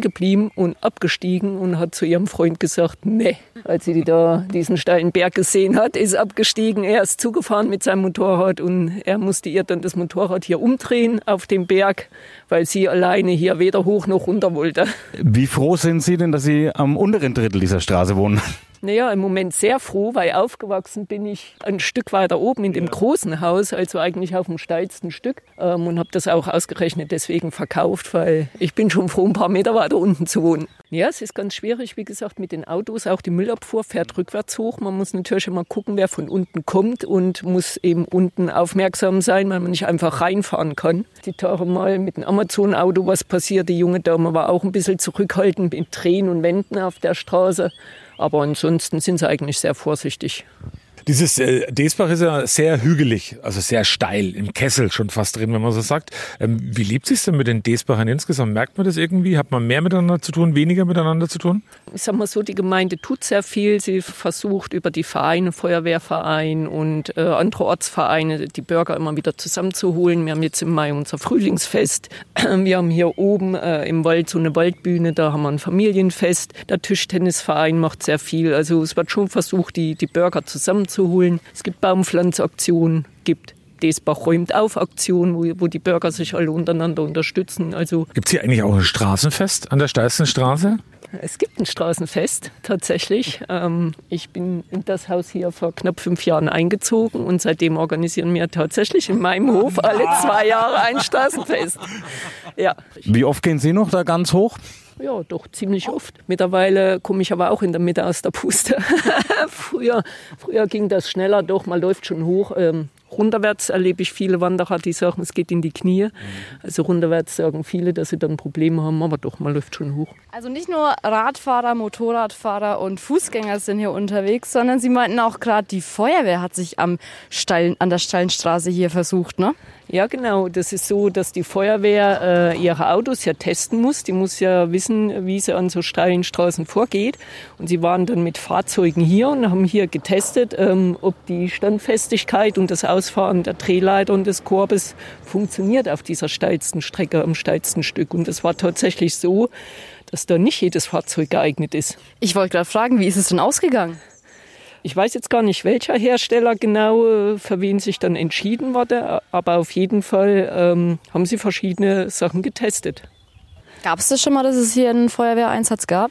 stehen geblieben und abgestiegen und hat zu ihrem Freund gesagt, nee. Als sie da diesen steilen Berg gesehen hat, ist abgestiegen. Er ist zugefahren mit seinem Motorrad und er musste ihr dann das Motorrad hier umdrehen auf dem Berg, weil sie alleine hier weder hoch noch runter wollte. Wie froh sind Sie denn, dass Sie am unteren Drittel dieser Straße wohnen? Naja, im Moment sehr froh, weil aufgewachsen bin ich ein Stück weiter oben in dem großen Haus, also eigentlich auf dem steilsten Stück ähm, und habe das auch ausgerechnet deswegen verkauft, weil ich bin schon froh, ein paar Meter weiter unten zu wohnen. Ja, es ist ganz schwierig, wie gesagt, mit den Autos. Auch die Müllabfuhr fährt rückwärts hoch. Man muss natürlich immer gucken, wer von unten kommt und muss eben unten aufmerksam sein, weil man nicht einfach reinfahren kann. Die Tage mal mit dem Amazon-Auto was passiert. Die junge Dame war auch ein bisschen zurückhaltend mit Drehen und Wenden auf der Straße. Aber ansonsten sind sie eigentlich sehr vorsichtig. Dieses äh, Deesbach ist ja sehr hügelig, also sehr steil, im Kessel schon fast drin, wenn man so sagt. Ähm, wie lebt es sich denn mit den Deesbachern insgesamt? Merkt man das irgendwie? Hat man mehr miteinander zu tun, weniger miteinander zu tun? Ich sag mal so, die Gemeinde tut sehr viel. Sie versucht über die Vereine, Feuerwehrverein und äh, andere Ortsvereine, die Bürger immer wieder zusammenzuholen. Wir haben jetzt im Mai unser Frühlingsfest. Wir haben hier oben äh, im Wald so eine Waldbühne, da haben wir ein Familienfest. Der Tischtennisverein macht sehr viel. Also es wird schon versucht, die, die Bürger zusammenzuholen. zu holen. Es gibt Baumpflanzaktionen, gibt Deesbach räumt auf Aktionen, wo, wo die Bürger sich alle untereinander unterstützen. Also gibt es hier eigentlich auch ein Straßenfest an der steilsten Straße? Es gibt ein Straßenfest, tatsächlich. Ähm, ich bin in das Haus hier vor knapp fünf Jahren eingezogen und seitdem organisieren wir tatsächlich in meinem Hof alle zwei Jahre ein Straßenfest. Ja. Wie oft gehen Sie noch da ganz hoch? Ja, doch ziemlich oft. Mittlerweile komme ich aber auch in der Mitte aus der Puste. früher, früher ging das schneller, doch, man läuft schon hoch. Ähm, runterwärts erlebe ich viele Wanderer, die sagen, es geht in die Knie. Also runterwärts sagen viele, dass sie dann Probleme haben, aber doch, man läuft schon hoch. Also nicht nur Radfahrer, Motorradfahrer und Fußgänger sind hier unterwegs, sondern Sie meinten auch gerade, die Feuerwehr hat sich am steilen, an der steilen Straße hier versucht, ne? Ja, genau. Das ist so, dass die Feuerwehr äh, ihre Autos ja testen muss. Die muss ja wissen, wie sie an so steilen Straßen vorgeht. Und sie waren dann mit Fahrzeugen hier und haben hier getestet, ähm, ob die Standfestigkeit und das Ausfahren der Drehleiter und des Korbes funktioniert auf dieser steilsten Strecke, am steilsten Stück. Und das war tatsächlich so, dass da nicht jedes Fahrzeug geeignet ist. Ich wollte gerade fragen, wie ist es denn ausgegangen? Ich weiß jetzt gar nicht, welcher Hersteller genau für wen sich dann entschieden wurde, aber auf jeden Fall ähm, haben sie verschiedene Sachen getestet. Gab es das schon mal, dass es hier einen Feuerwehreinsatz gab?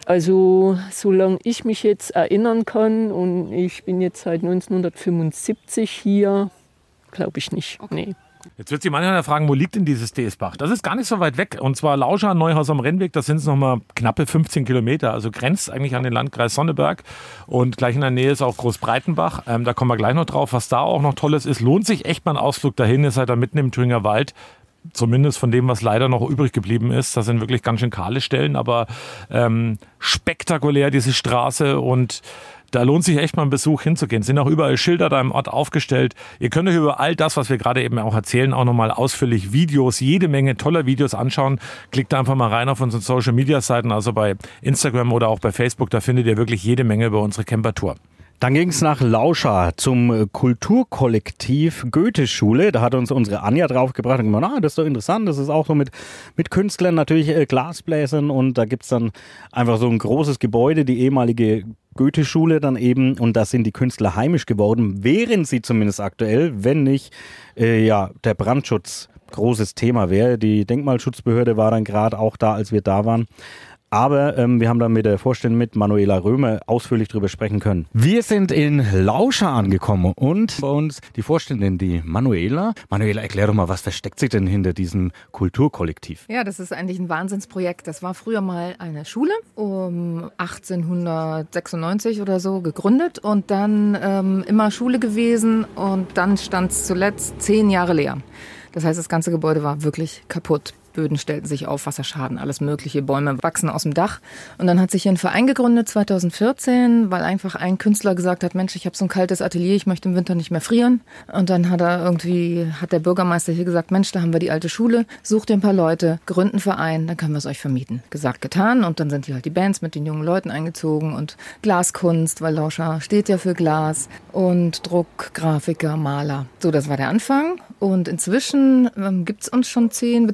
Also solange ich mich jetzt erinnern kann und ich bin jetzt seit neunzehnhundertfünfundsiebzig hier, glaube ich nicht. Okay. Nee. Jetzt wird sich manchmal fragen, wo liegt denn dieses Deesbach? Das ist gar nicht so weit weg. Und zwar Lauscha, Neuhaus am Rennweg, das sind es nochmal knappe fünfzehn Kilometer. Also grenzt eigentlich an den Landkreis Sonneberg. Und gleich in der Nähe ist auch Großbreitenbach. Ähm, da kommen wir gleich noch drauf. Was da auch noch Tolles ist, lohnt sich echt mal ein Ausflug dahin. Ihr seid da mitten im Thüringer Wald. Zumindest von dem, was leider noch übrig geblieben ist. Das sind wirklich ganz schön kahle Stellen, aber ähm, spektakulär diese Straße und da lohnt sich echt mal ein Besuch hinzugehen. Es sind auch überall Schilder da im Ort aufgestellt. Ihr könnt euch über all das, was wir gerade eben auch erzählen, auch nochmal ausführlich Videos, jede Menge toller Videos anschauen. Klickt einfach mal rein auf unsere Social-Media-Seiten, also bei Instagram oder auch bei Facebook. Da findet ihr wirklich jede Menge über unsere Campertour. Dann ging es nach Lauscha zum Kulturkollektiv Goethe-Schule. Da hat uns unsere Anja draufgebracht und gesagt, ah, das ist doch interessant. Das ist auch so mit, mit Künstlern, natürlich äh, Glasbläsern. Und da gibt es dann einfach so ein großes Gebäude, die ehemalige Goethe-Schule dann eben. Und da sind die Künstler heimisch geworden, wären sie zumindest aktuell, wenn nicht äh, ja, der Brandschutz großes Thema wäre. Die Denkmalschutzbehörde war dann gerade auch da, als wir da waren. Aber ähm, wir haben dann mit der Vorständin, mit Manuela Römer, ausführlich drüber sprechen können. Wir sind in Lauscha angekommen und bei uns die Vorständin, die Manuela. Manuela, erklär doch mal, was versteckt sich denn hinter diesem Kulturkollektiv? Ja, das ist eigentlich ein Wahnsinnsprojekt. Das war früher mal eine Schule, um achtzehnhundertsechsundneunzig oder so gegründet und dann ähm, immer Schule gewesen und dann stand es zuletzt zehn Jahre leer. Das heißt, das ganze Gebäude war wirklich kaputt. Böden stellten sich auf, Wasserschaden, alles mögliche, Bäume wachsen aus dem Dach. Und dann hat sich hier ein Verein gegründet zweitausendvierzehn, weil einfach ein Künstler gesagt hat, Mensch, ich habe so ein kaltes Atelier, ich möchte im Winter nicht mehr frieren. Und dann hat er irgendwie, hat der Bürgermeister hier gesagt, Mensch, da haben wir die alte Schule, sucht ihr ein paar Leute, gründet einen Verein, dann können wir es euch vermieten. Gesagt, getan. Und dann sind hier halt die Bands mit den jungen Leuten eingezogen und Glaskunst, weil Lauscha steht ja für Glas und Druck, Grafiker, Maler. So, das war der Anfang. Und inzwischen ähm, gibt es uns schon zehn, beziehungsweise jetzt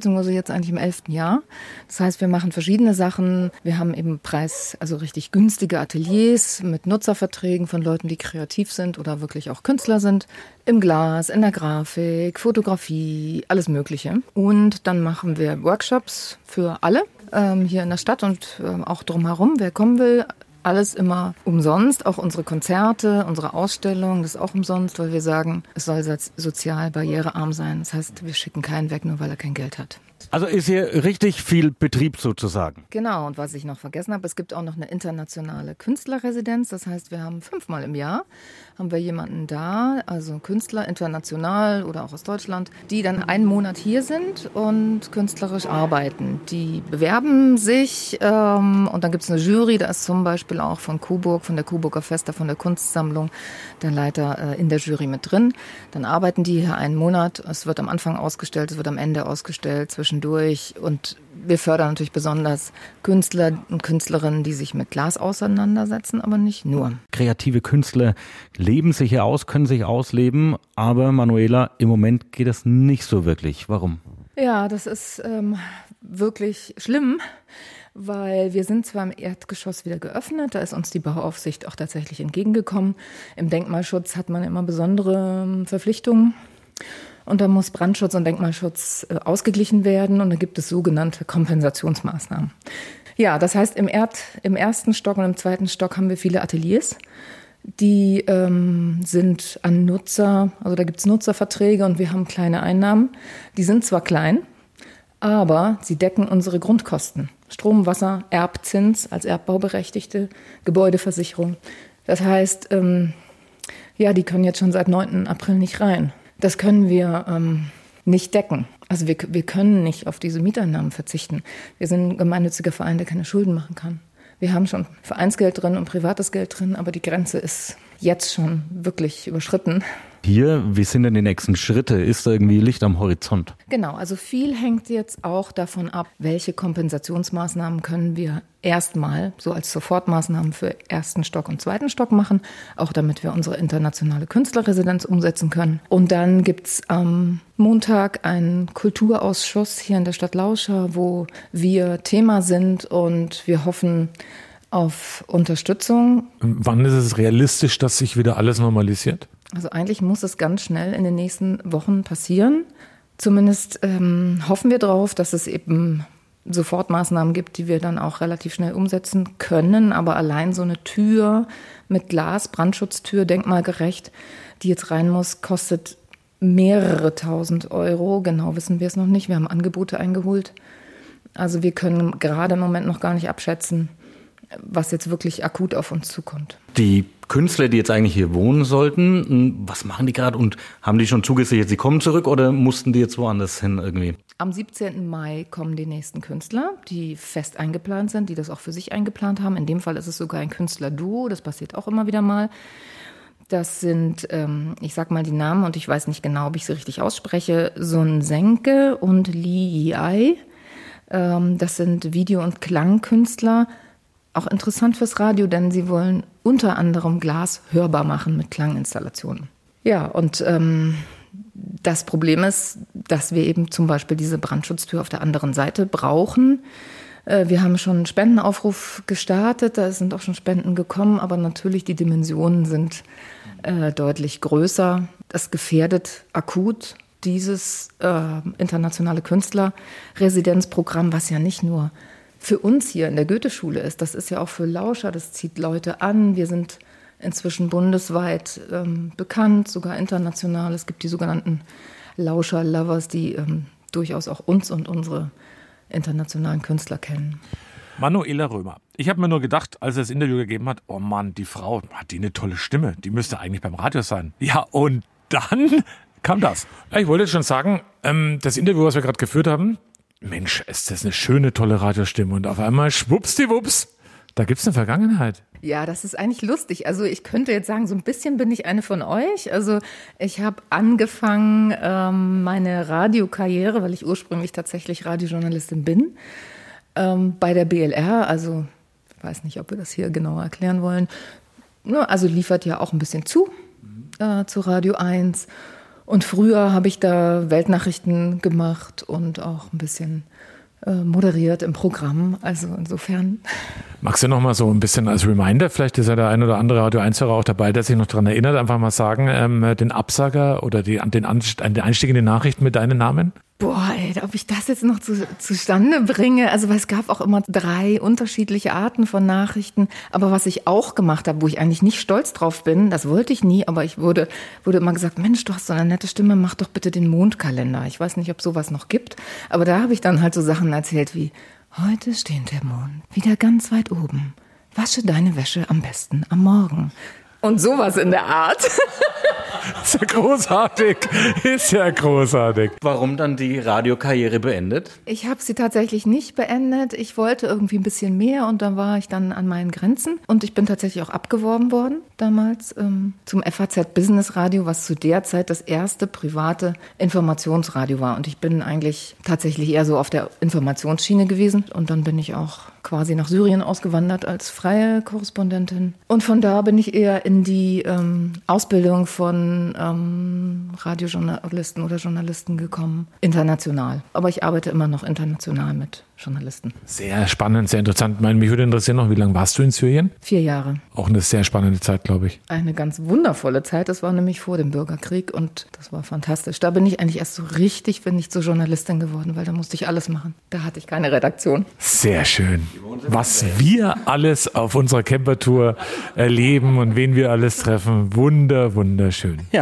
jetzt eigentlich im elften Jahr. Das heißt, wir machen verschiedene Sachen. Wir haben eben Preis, also richtig günstige Ateliers mit Nutzerverträgen von Leuten, die kreativ sind oder wirklich auch Künstler sind. Im Glas, in der Grafik, Fotografie, alles Mögliche. Und dann machen wir Workshops für alle ähm, hier in der Stadt und ähm, auch drumherum, wer kommen will. Alles immer umsonst, auch unsere Konzerte, unsere Ausstellung, das ist auch umsonst, weil wir sagen, es soll sozial barrierearm sein. Das heißt, wir schicken keinen weg, nur weil er kein Geld hat. Also ist hier richtig viel Betrieb sozusagen. Genau, und was ich noch vergessen habe, es gibt auch noch eine internationale Künstlerresidenz. Das heißt, wir haben fünfmal im Jahr, haben wir jemanden da, also Künstler international oder auch aus Deutschland, die dann einen Monat hier sind und künstlerisch arbeiten. Die bewerben sich ähm, und dann gibt es eine Jury, da ist zum Beispiel auch von Coburg, von der Coburger Festa, von der Kunstsammlung, der Leiter äh, in der Jury mit drin. Dann arbeiten die hier einen Monat, es wird am Anfang ausgestellt, es wird am Ende ausgestellt, zwischendurch. Und wir fördern natürlich besonders Künstler und Künstlerinnen, die sich mit Glas auseinandersetzen, aber nicht nur. Kreative Künstler leben sich hier aus, können sich ausleben, aber Manuela, im Moment geht das nicht so wirklich. Warum? Ja, das ist ähm, wirklich schlimm, weil wir sind zwar im Erdgeschoss wieder geöffnet, da ist uns die Bauaufsicht auch tatsächlich entgegengekommen. Im Denkmalschutz hat man immer besondere Verpflichtungen. Und da muss Brandschutz und Denkmalschutz äh, ausgeglichen werden und da gibt es sogenannte Kompensationsmaßnahmen. Ja, das heißt, im, Erd, im ersten Stock und im zweiten Stock haben wir viele Ateliers, die ähm, sind an Nutzer, also da gibt es Nutzerverträge und wir haben kleine Einnahmen. Die sind zwar klein, aber sie decken unsere Grundkosten. Strom, Wasser, Erbzins als Erbbauberechtigte, Gebäudeversicherung. Das heißt, ähm, ja, die können jetzt schon seit neunten April nicht rein. Das können wir ähm, nicht decken. Also wir, wir können nicht auf diese Mieteinnahmen verzichten. Wir sind ein gemeinnütziger Verein, der keine Schulden machen kann. Wir haben schon Vereinsgeld drin und privates Geld drin, aber die Grenze ist jetzt schon wirklich überschritten. Hier, wie sind denn die nächsten Schritte? Ist da irgendwie Licht am Horizont? Genau, also viel hängt jetzt auch davon ab, welche Kompensationsmaßnahmen können wir erstmal so als Sofortmaßnahmen für ersten Stock und zweiten Stock machen, auch damit wir unsere internationale Künstlerresidenz umsetzen können. Und dann gibt's am Montag einen Kulturausschuss hier in der Stadt Lauscha, wo wir Thema sind und wir hoffen auf Unterstützung. Wann ist es realistisch, dass sich wieder alles normalisiert? Also eigentlich muss es ganz schnell in den nächsten Wochen passieren. Zumindest ähm, hoffen wir darauf, dass es eben Sofortmaßnahmen gibt, die wir dann auch relativ schnell umsetzen können. Aber allein so eine Tür mit Glas, Brandschutztür, denkmalgerecht, die jetzt rein muss, kostet mehrere tausend Euro. Genau wissen wir es noch nicht. Wir haben Angebote eingeholt. Also wir können gerade im Moment noch gar nicht abschätzen, was jetzt wirklich akut auf uns zukommt. Die Künstler, die jetzt eigentlich hier wohnen sollten, was machen die gerade und haben die schon zugesichert, sie kommen zurück oder mussten die jetzt woanders hin irgendwie? Am siebzehnten Mai kommen die nächsten Künstler, die fest eingeplant sind, die das auch für sich eingeplant haben. In dem Fall ist es sogar ein Künstlerduo, das passiert auch immer wieder mal. Das sind, ähm, ich sag mal die Namen und ich weiß nicht genau, ob ich sie richtig ausspreche, Sun Senke und Li Yi. Ähm, das sind Video- und Klangkünstler. Auch interessant fürs Radio, denn sie wollen unter anderem Glas hörbar machen mit Klanginstallationen. Ja, und ähm, das Problem ist, dass wir eben zum Beispiel diese Brandschutztür auf der anderen Seite brauchen. Äh, wir haben schon einen Spendenaufruf gestartet, da sind auch schon Spenden gekommen, aber natürlich die Dimensionen sind äh, deutlich größer. Das gefährdet akut dieses äh, internationale Künstlerresidenzprogramm, was ja nicht nur für uns hier in der Goetheschule ist. Das ist ja auch für Lauscha, das zieht Leute an. Wir sind inzwischen bundesweit ähm, bekannt, sogar international. Es gibt die sogenannten Lauscha-Lovers, die ähm, durchaus auch uns und unsere internationalen Künstler kennen. Manuela Römer. Ich habe mir nur gedacht, als er das Interview gegeben hat, oh Mann, die Frau, hat die eine tolle Stimme. Die müsste eigentlich beim Radio sein. Ja, und dann kam das. Ich wollte jetzt schon sagen, ähm, das Interview, was wir gerade geführt haben, Mensch, ist das eine schöne, tolle Radiostimme. Und auf einmal schwuppsdiwupps, da gibt's eine Vergangenheit. Ja, das ist eigentlich lustig. Also ich könnte jetzt sagen, so ein bisschen bin ich eine von euch. Also ich habe angefangen, ähm, meine Radiokarriere, weil ich ursprünglich tatsächlich Radiojournalistin bin, ähm, bei der B L R. Also ich weiß nicht, ob wir das hier genauer erklären wollen. Also liefert ja auch ein bisschen zu, äh, zu Radio eins. Und früher habe ich da Weltnachrichten gemacht und auch ein bisschen äh, moderiert im Programm. Also insofern. Magst du noch mal so ein bisschen als Reminder, vielleicht ist ja der ein oder andere Radio eins-Hörer auch dabei, der sich noch daran erinnert, einfach mal sagen, ähm, den Absager oder die, den, Anst- den Einstieg in die Nachrichten mit deinen Namen? Boah, ey, ob ich das jetzt noch zu, zustande bringe. Also weil es gab auch immer drei unterschiedliche Arten von Nachrichten. Aber was ich auch gemacht habe, wo ich eigentlich nicht stolz drauf bin, das wollte ich nie, aber ich wurde, wurde immer gesagt, Mensch, du hast so eine nette Stimme, mach doch bitte den Mondkalender. Ich weiß nicht, ob sowas noch gibt, aber da habe ich dann halt so Sachen erzählt wie, heute steht der Mond wieder ganz weit oben. Wasche deine Wäsche am besten am Morgen. Und sowas in der Art. Ist ja großartig. Ist ja großartig. Warum dann die Radiokarriere beendet? Ich habe sie tatsächlich nicht beendet. Ich wollte irgendwie ein bisschen mehr und da war ich dann an meinen Grenzen. Und ich bin tatsächlich auch abgeworben worden damals ähm, zum F A Z Business Radio, was zu der Zeit das erste private Informationsradio war. Und ich bin eigentlich tatsächlich eher so auf der Informationsschiene gewesen. Und dann bin ich auch quasi nach Syrien ausgewandert als freie Korrespondentin. Und von da bin ich eher in die ähm, Ausbildung von ähm, Radiojournalisten oder Journalisten gekommen, international. Aber ich arbeite immer noch international mit Journalisten. Sehr spannend, sehr interessant. Ich meine, mich würde interessieren noch, wie lange warst du in Syrien? Vier Jahre. Auch eine sehr spannende Zeit, glaube ich. Eine ganz wundervolle Zeit. Das war nämlich vor dem Bürgerkrieg und das war fantastisch. Da bin ich eigentlich erst so richtig, bin ich zur Journalistin geworden, weil da musste ich alles machen. Da hatte ich keine Redaktion. Sehr schön. Was wir alles auf unserer Campertour erleben und wen wir alles treffen. Wunder, wunderschön. Ja.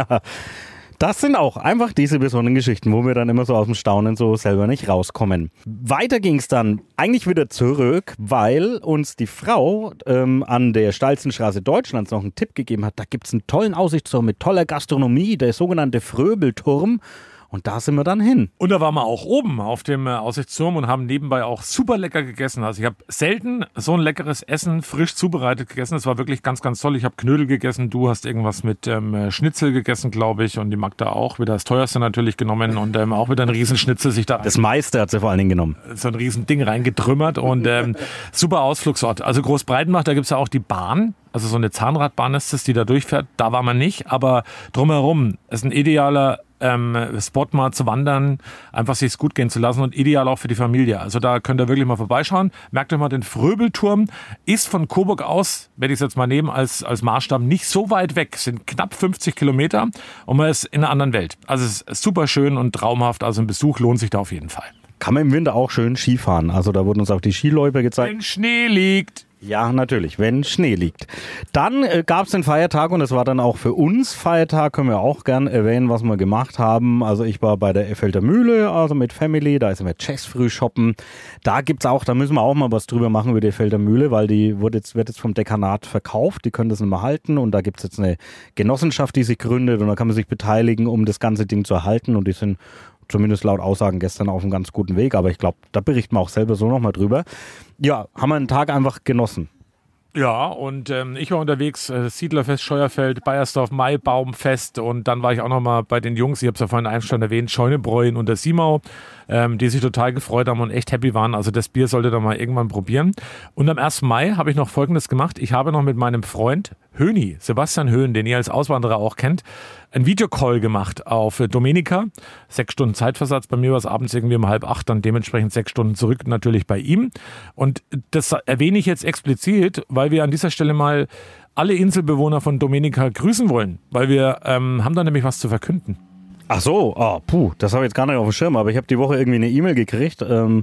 Das sind auch einfach diese besonderen Geschichten, wo wir dann immer so aus dem Staunen so selber nicht rauskommen. Weiter ging es dann eigentlich wieder zurück, weil uns die Frau ähm, an der steilsten Straße Deutschlands noch einen Tipp gegeben hat. Da gibt es einen tollen Aussichtsturm mit toller Gastronomie, der sogenannte Fröbelturm. Und da sind wir dann hin. Und da waren wir auch oben auf dem Aussichtsturm und haben nebenbei auch super lecker gegessen. Also ich habe selten so ein leckeres Essen frisch zubereitet gegessen. Das war wirklich ganz, ganz toll. Ich habe Knödel gegessen, du hast irgendwas mit ähm, Schnitzel gegessen, glaube ich. Und die Magda auch. Wieder das teuerste natürlich genommen und ähm, auch wieder ein Riesenschnitzel sich da... Das meiste hat sie vor allen Dingen genommen. So ein Riesending reingedrümmert und ähm, super Ausflugsort. Also Großbreitenbach, da gibt es ja auch die Bahn. Also so eine Zahnradbahn ist das, die da durchfährt. Da war man nicht, aber drumherum ist ein idealer ähm, Spot mal zu wandern, einfach sich's gut gehen zu lassen und ideal auch für die Familie. Also da könnt ihr wirklich mal vorbeischauen. Merkt euch mal den Fröbelturm. Ist von Coburg aus, werde ich es jetzt mal nehmen, als, als Maßstab nicht so weit weg. Es sind knapp fünfzig Kilometer und man ist in einer anderen Welt. Also es ist super schön und traumhaft. Also ein Besuch lohnt sich da auf jeden Fall. Kann man im Winter auch schön Skifahren. Also da wurden uns auch die Skiläufe gezeigt. Wenn Schnee liegt. Ja, natürlich, wenn Schnee liegt. Dann äh, gab es den Feiertag und es war dann auch für uns Feiertag, können wir auch gern erwähnen, was wir gemacht haben. Also ich war bei der Effelder Mühle, also mit Family, da sind wir Jazzfrüh shoppen. Da gibt's auch, da müssen wir auch mal was drüber machen über die Effelder Mühle, weil die wird jetzt, wird jetzt vom Dekanat verkauft, die können das nicht mehr halten und da gibt's jetzt eine Genossenschaft, die sich gründet und da kann man sich beteiligen, um das ganze Ding zu erhalten und die sind zumindest laut Aussagen gestern auf einem ganz guten Weg, aber ich glaube, da berichten wir auch selber so nochmal drüber. Ja, haben wir einen Tag einfach genossen. Ja, und ähm, ich war unterwegs, äh, Siedlerfest, Scheuerfeld, Baiersdorf, Maibaumfest und dann war ich auch nochmal bei den Jungs, ich habe es ja vorhin in einem Stand erwähnt, Scheunebräu und der Simau, ähm, die sich total gefreut haben und echt happy waren. Also das Bier solltet ihr mal irgendwann probieren. Und am ersten Mai habe ich noch Folgendes gemacht. Ich habe noch mit meinem Freund Höni, Sebastian Höhn, den ihr als Auswanderer auch kennt, ein Videocall gemacht auf Domenica. Sechs Stunden Zeitversatz. Bei mir war es abends irgendwie um halb acht, dann dementsprechend sechs Stunden zurück natürlich bei ihm. Und das erwähne ich jetzt explizit, weil wir an dieser Stelle mal alle Inselbewohner von Domenica grüßen wollen. Weil wir ähm, haben da nämlich was zu verkünden. Ach so, oh, puh, das habe ich jetzt gar nicht auf dem Schirm, aber ich habe die Woche irgendwie eine E-Mail gekriegt, ähm,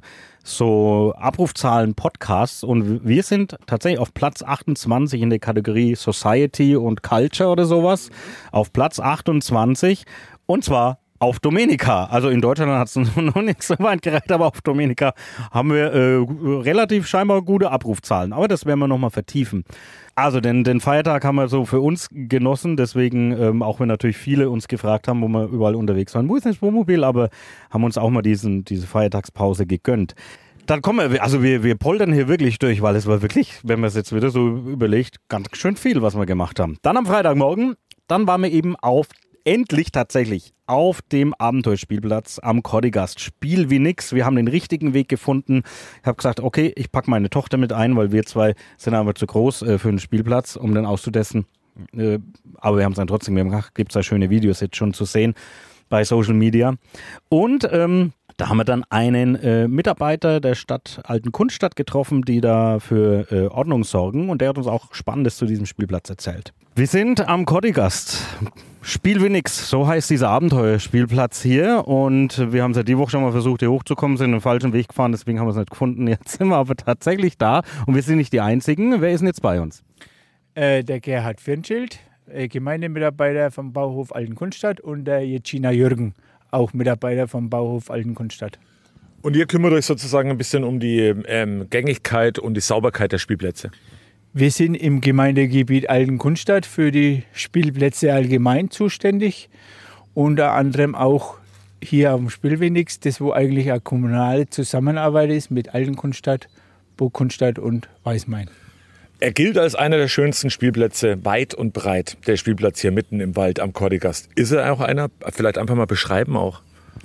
so Abrufzahlen Podcasts und wir sind tatsächlich auf Platz achtundzwanzig in der Kategorie Society und Culture oder sowas, auf Platz achtundzwanzig und zwar auf Domenica. Also in Deutschland hat es noch nicht so weit gereicht, aber auf Domenica haben wir äh, relativ scheinbar gute Abrufzahlen. Aber das werden wir nochmal vertiefen. Also den, den Feiertag haben wir so für uns genossen, deswegen, ähm, auch wenn natürlich viele uns gefragt haben, wo wir überall unterwegs waren, wo ist denn das Wohnmobil, aber haben uns auch mal diesen, diese Feiertagspause gegönnt. Dann kommen wir, also wir, wir poltern hier wirklich durch, weil es war wirklich, wenn man es jetzt wieder so überlegt, ganz schön viel, was wir gemacht haben. Dann am Freitagmorgen, dann waren wir eben auf endlich tatsächlich auf dem Abenteuerspielplatz am Kordigast. Spiel wie nix. Wir haben den richtigen Weg gefunden. Ich habe gesagt, okay, ich packe meine Tochter mit ein, weil wir zwei sind aber zu groß äh, für einen Spielplatz, um den auszutesten. Äh, aber wir haben es dann trotzdem gemacht. Gibt es da schöne Videos jetzt schon zu sehen. bei Social Media. Und ähm, da haben wir dann einen äh, Mitarbeiter der Stadt Altenkunststadt getroffen, die da für äh, Ordnung sorgen. Und der hat uns auch Spannendes zu diesem Spielplatz erzählt. Wir sind am Kordigast. Spiel wie nix, so heißt dieser Abenteuerspielplatz hier. Und wir haben seit die Woche schon mal versucht, hier hochzukommen, sind den falschen Weg gefahren, deswegen haben wir es nicht gefunden. Jetzt sind wir aber tatsächlich da und wir sind nicht die Einzigen. Wer ist denn jetzt bei uns? Äh, der Gerhard Firnschild, äh, Gemeindemitarbeiter vom Bauhof Altenkunststadt, und der Jecina Jürgen, auch Mitarbeiter vom Bauhof Altenkunststadt. Und ihr kümmert euch sozusagen ein bisschen um die ähm, Gängigkeit und die Sauberkeit der Spielplätze? Wir sind im Gemeindegebiet Altenkunststadt für die Spielplätze allgemein zuständig. Unter anderem auch hier am Spielwenix, das wo eigentlich eine kommunale Zusammenarbeit ist mit Altenkunststadt, Burgkunststadt und Weißmain. Er gilt als einer der schönsten Spielplätze weit und breit. Der Spielplatz hier mitten im Wald am Kordigast. Ist er auch einer? Vielleicht einfach mal beschreiben auch.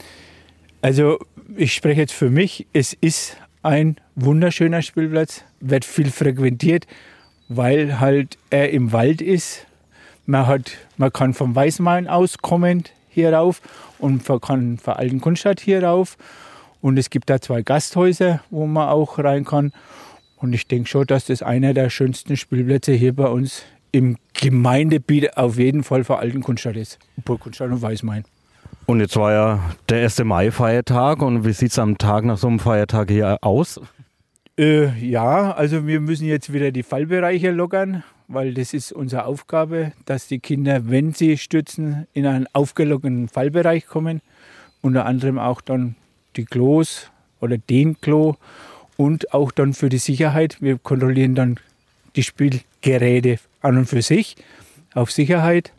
Also ich spreche jetzt für mich. Es ist ein wunderschöner Spielplatz, wird viel frequentiert, weil halt er im Wald ist. Man, hat, man kann vom Weißmain aus kommen hier rauf und man kann von Altenkunststadt hier rauf. Und es gibt da zwei Gasthäuser, wo man auch rein kann. Und ich denke schon, dass das einer der schönsten Spielplätze hier bei uns im Gemeindegebiet auf jeden Fall für Altenkunststadt ist. Burgkunststadt und Weißmain. Und jetzt war ja der erste Mai-Feiertag. Und wie sieht es am Tag nach so einem Feiertag hier aus? Äh, ja, also wir müssen jetzt wieder die Fallbereiche lockern, weil das ist unsere Aufgabe, dass die Kinder, wenn sie stürzen, in einen aufgelockerten Fallbereich kommen. Unter anderem auch dann die Klos oder den Klo und auch dann für die Sicherheit. Wir kontrollieren dann die Spielgeräte an und für sich auf Sicherheit.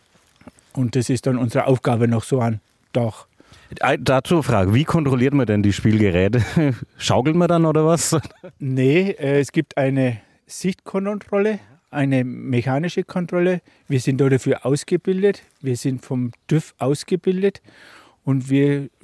Und das ist dann unsere Aufgabe noch so an Tag. Dazu eine Frage, wie kontrolliert man denn die Spielgeräte? Schaukelt man dann oder was? Nee, äh, es gibt eine Sichtkontrolle, eine mechanische Kontrolle. Wir sind dafür ausgebildet. Wir sind vom TÜV ausgebildet und wir äh,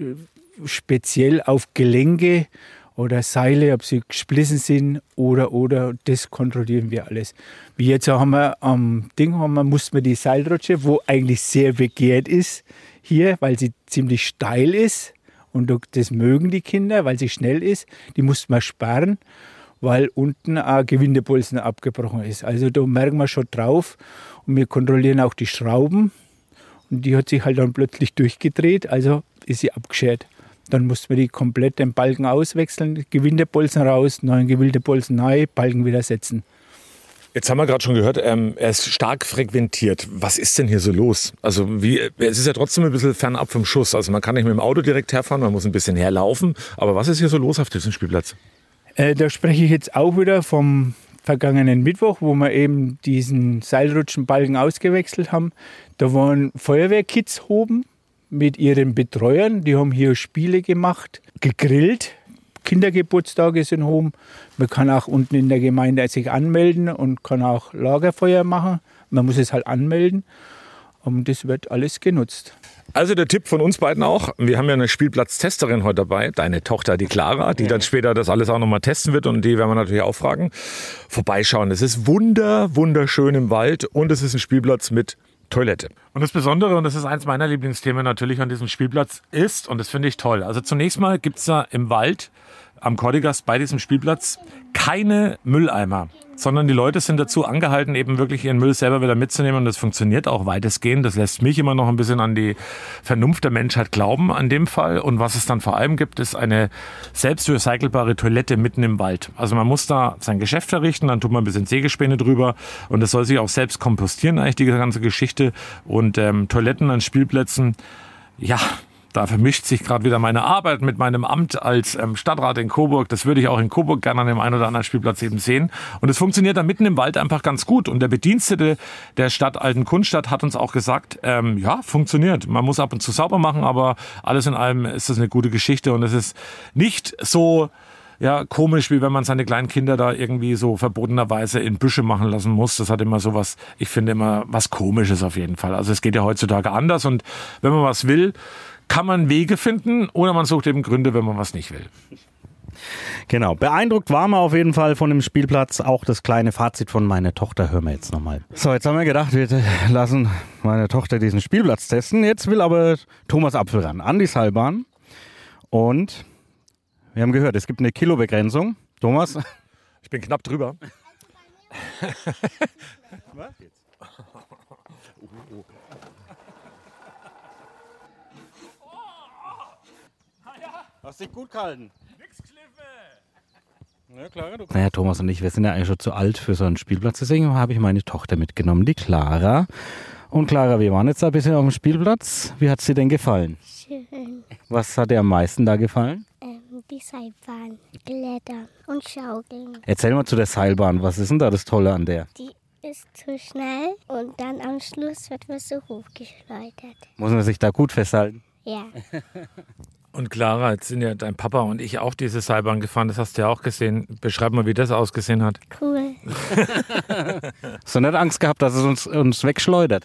speziell auf Gelenke oder Seile, ob sie gesplissen sind oder, oder, das kontrollieren wir alles. Wie jetzt haben wir am Ding, haben wir, mussten wir die Seilrutsche, wo eigentlich sehr begehrt ist, hier, weil sie ziemlich steil ist und das mögen die Kinder, weil sie schnell ist, die mussten wir sperren, weil unten ein Gewindebolzen abgebrochen ist. Also da merken wir schon drauf und wir kontrollieren auch die Schrauben und die hat sich halt dann plötzlich durchgedreht, also ist sie abgeschert. Dann mussten wir die komplett den Balken auswechseln, Gewindebolzen raus, neuen Gewindebolzen neu, Balken wieder setzen. Jetzt haben wir gerade schon gehört, ähm, er ist stark frequentiert. Was ist denn hier so los? Also wie, es ist ja trotzdem ein bisschen fernab vom Schuss. Also man kann nicht mit dem Auto direkt herfahren, man muss ein bisschen herlaufen. Aber was ist hier so los auf diesem Spielplatz? Äh, da spreche ich jetzt auch wieder vom vergangenen Mittwoch, wo wir eben diesen Seilrutschenbalken ausgewechselt haben. Da waren Feuerwehrkids oben mit ihren Betreuern. Die haben hier Spiele gemacht, gegrillt. Kindergeburtstage sind oben. Man kann auch unten in der Gemeinde sich anmelden und kann auch Lagerfeuer machen. Man muss es halt anmelden. Und das wird alles genutzt. Also der Tipp von uns beiden auch. Wir haben ja eine Spielplatztesterin heute dabei, deine Tochter, die Clara, die dann später das alles auch nochmal testen wird und die werden wir natürlich auch fragen. Vorbeischauen. Es ist wunder, wunderschön im Wald und es ist ein Spielplatz mit Toilette. Und das Besondere, und das ist eins meiner Lieblingsthemen natürlich an diesem Spielplatz, ist, und das finde ich toll, also zunächst mal gibt es da im Wald am Kordigast bei diesem Spielplatz keine Mülleimer, sondern die Leute sind dazu angehalten, eben wirklich ihren Müll selber wieder mitzunehmen und das funktioniert auch weitestgehend. Das lässt mich immer noch ein bisschen an die Vernunft der Menschheit glauben an dem Fall. Und was es dann vor allem gibt, ist eine selbst recycelbare Toilette mitten im Wald. Also man muss da sein Geschäft verrichten, dann tut man ein bisschen Sägespäne drüber und das soll sich auch selbst kompostieren, eigentlich die ganze Geschichte. Und ähm, Toiletten an Spielplätzen, ja, da vermischt sich gerade wieder meine Arbeit mit meinem Amt als ähm, Stadtrat in Coburg. Das würde ich auch in Coburg gerne an dem einen oder anderen Spielplatz eben sehen. Und es funktioniert da mitten im Wald einfach ganz gut. Und der Bedienstete der Stadt Altenkunststadt hat uns auch gesagt, ähm, ja, funktioniert. Man muss ab und zu sauber machen, aber alles in allem ist das eine gute Geschichte. Und es ist nicht so ja, komisch, wie wenn man seine kleinen Kinder da irgendwie so verbotenerweise in Büsche machen lassen muss. Das hat immer so was, ich finde immer was Komisches auf jeden Fall. Also es geht ja heutzutage anders. Und wenn man was will, kann man Wege finden oder man sucht eben Gründe, wenn man was nicht will. Genau, beeindruckt waren wir auf jeden Fall von dem Spielplatz. Auch das kleine Fazit von meiner Tochter hören wir jetzt nochmal. So, jetzt haben wir gedacht, wir lassen meine Tochter diesen Spielplatz testen. Jetzt will aber Thomas Apfel ran, an die Seilbahn. Und wir haben gehört, es gibt eine Kilobegrenzung. Thomas? Ich bin knapp drüber. Was jetzt? Hast dich gut gehalten. Ja, klar, du naja, Thomas und ich, wir sind ja eigentlich schon zu alt für so einen Spielplatz. Deswegen habe ich meine Tochter mitgenommen, die Clara. Und Clara, wir waren jetzt ein bisschen auf dem Spielplatz. Wie hat es dir denn gefallen? Schön. Was hat dir am meisten da gefallen? Ähm, die Seilbahn, Klettern und Schaukeln. Erzähl mal zu der Seilbahn. Was ist denn da das Tolle an der? Die ist zu schnell und dann am Schluss wird man so hochgeschleudert. Muss man sich da gut festhalten? Ja. Und Clara, jetzt sind ja dein Papa und ich auch diese Seilbahn gefahren, das hast du ja auch gesehen. Beschreib mal, wie das ausgesehen hat. Cool. Hast du nicht Angst gehabt, dass es uns, uns wegschleudert?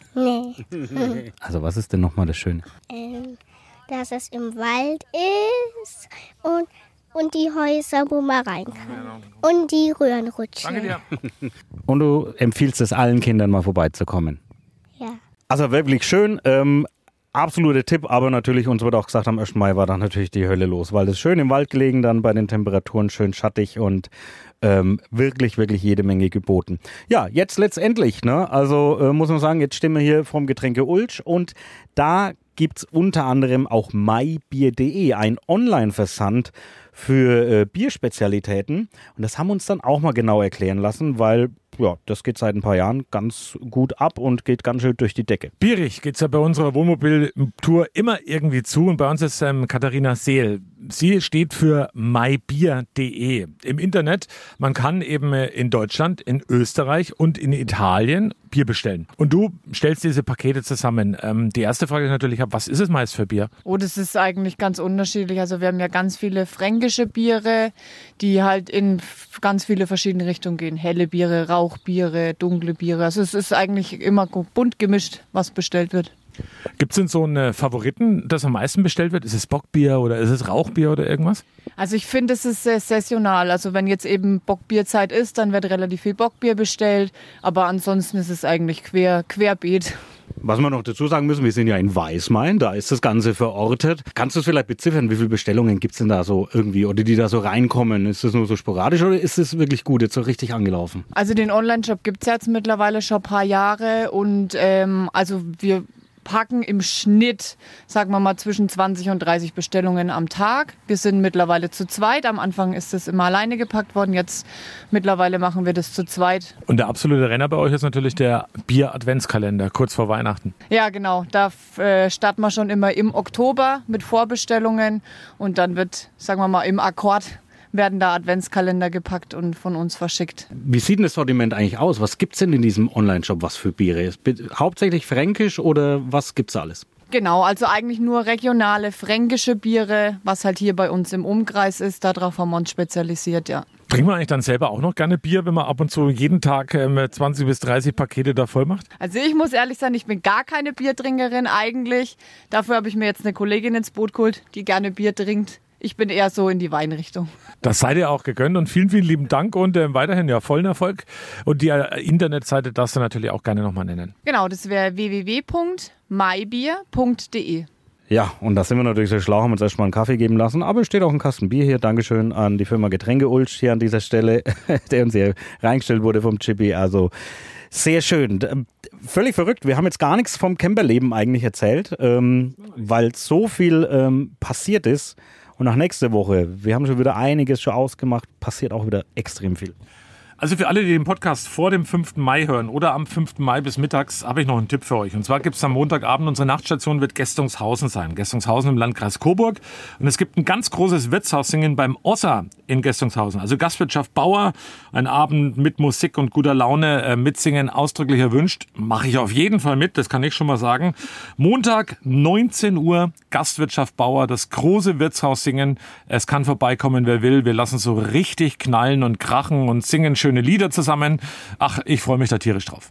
Nee. Also was ist denn nochmal das Schöne? Ähm, dass es im Wald ist und, und die Häuser, wo man rein kann. Und die Röhrenrutsche. Danke dir. Und du empfiehlst es allen Kindern mal vorbeizukommen? Ja. Also wirklich schön. Ähm, Absoluter Tipp, aber natürlich, uns wurde auch gesagt, am ersten Mai war dann natürlich die Hölle los, weil es schön im Wald gelegen, dann bei den Temperaturen schön schattig und ähm, wirklich, wirklich jede Menge geboten. Ja, jetzt letztendlich, ne, also äh, muss man sagen, jetzt stehen wir hier vom Getränke Ulch und da gibt es unter anderem auch maibier punkt de, ein Online-Versand für äh, Bierspezialitäten und das haben wir uns dann auch mal genau erklären lassen, weil ja, das geht seit ein paar Jahren ganz gut ab und geht ganz schön durch die Decke. Bierig geht es ja bei unserer Wohnmobiltour immer irgendwie zu und bei uns ist ähm, Katharina Seel. Sie steht für maibier punkt de im Internet. Man kann eben in Deutschland, in Österreich und in Italien Bier bestellen. Und du stellst diese Pakete zusammen. Ähm, die erste Frage ist natürlich, was ist es meist für Bier? Oh, das ist eigentlich ganz unterschiedlich. Also wir haben ja ganz viele fränkische Biere, die halt in ganz viele verschiedene Richtungen gehen. Helle Biere, Rauchbiere, dunkle Biere. Also es ist eigentlich immer bunt gemischt, was bestellt wird. Gibt es denn so einen Favoriten, das am meisten bestellt wird? Ist es Bockbier oder ist es Rauchbier oder irgendwas? Also ich finde, es ist sehr saisonal. Also wenn jetzt eben Bockbierzeit ist, dann wird relativ viel Bockbier bestellt. Aber ansonsten ist es eigentlich quer, querbeet. Was wir noch dazu sagen müssen, wir sind ja in Weißmain, da ist das Ganze verortet. Kannst du es vielleicht beziffern, wie viele Bestellungen gibt es denn da so irgendwie oder die da so reinkommen? Ist das nur so sporadisch oder ist es wirklich gut, jetzt so richtig angelaufen? Also den Online-Shop gibt es jetzt mittlerweile schon ein paar Jahre und ähm, also wir packen im Schnitt, sagen wir mal, zwischen zwanzig und dreißig Bestellungen am Tag. Wir sind mittlerweile zu zweit. Am Anfang ist das immer alleine gepackt worden. Jetzt mittlerweile machen wir das zu zweit. Und der absolute Renner bei euch ist natürlich der Bier-Adventskalender, kurz vor Weihnachten. Ja, genau. Da äh, starten wir schon immer im Oktober mit Vorbestellungen. Und dann wird, sagen wir mal, im Akkord werden da Adventskalender gepackt und von uns verschickt. Wie sieht denn das Sortiment eigentlich aus? Was gibt es denn in diesem Online-Shop, was für Biere ist? Hauptsächlich fränkisch oder was gibt's da alles? Genau, also eigentlich nur regionale fränkische Biere, was halt hier bei uns im Umkreis ist. Darauf haben wir uns spezialisiert, ja. Trinkt man eigentlich dann selber auch noch gerne Bier, wenn man ab und zu jeden Tag ähm, zwanzig bis dreißig Pakete da voll macht? Also ich muss ehrlich sein, ich bin gar keine Biertrinkerin eigentlich. Dafür habe ich mir jetzt eine Kollegin ins Boot geholt, die gerne Bier trinkt. Ich bin eher so in die Weinrichtung. Das seid ihr auch gegönnt und vielen, vielen lieben Dank und äh, weiterhin ja vollen Erfolg. Und die äh, Internetseite darfst du natürlich auch gerne nochmal nennen. Genau, das wäre w w w punkt maibier punkt de. Ja, und da sind wir natürlich so schlau, haben uns erstmal einen Kaffee geben lassen, aber es steht auch ein Kasten Bier hier. Dankeschön an die Firma Getränke Ulch hier an dieser Stelle, der uns hier reingestellt wurde vom Chippy. Also sehr schön. Völlig verrückt. Wir haben jetzt gar nichts vom Camperleben eigentlich erzählt, ähm, weil so viel ähm, passiert ist. Und nach nächste Woche, wir haben schon wieder einiges schon ausgemacht, passiert auch wieder extrem viel. Also für alle, die den Podcast vor dem fünften Mai hören oder am fünften Mai bis mittags, habe ich noch einen Tipp für euch. Und zwar gibt es am Montagabend, unsere Nachtstation wird Gästungshausen sein. Gästungshausen im Landkreis Coburg. Und es gibt ein ganz großes Wirtshaussingen beim Ossa in Gästungshausen. Also Gastwirtschaft Bauer, ein Abend mit Musik und guter Laune, äh, mitsingen, ausdrücklich erwünscht. Mache ich auf jeden Fall mit, das kann ich schon mal sagen. Montag, neunzehn Uhr, Gastwirtschaft Bauer, das große Wirtshaussingen. Es kann vorbeikommen, wer will. Wir lassen so richtig knallen und krachen und singen schöne Lieder zusammen. Ach, ich freue mich da tierisch drauf.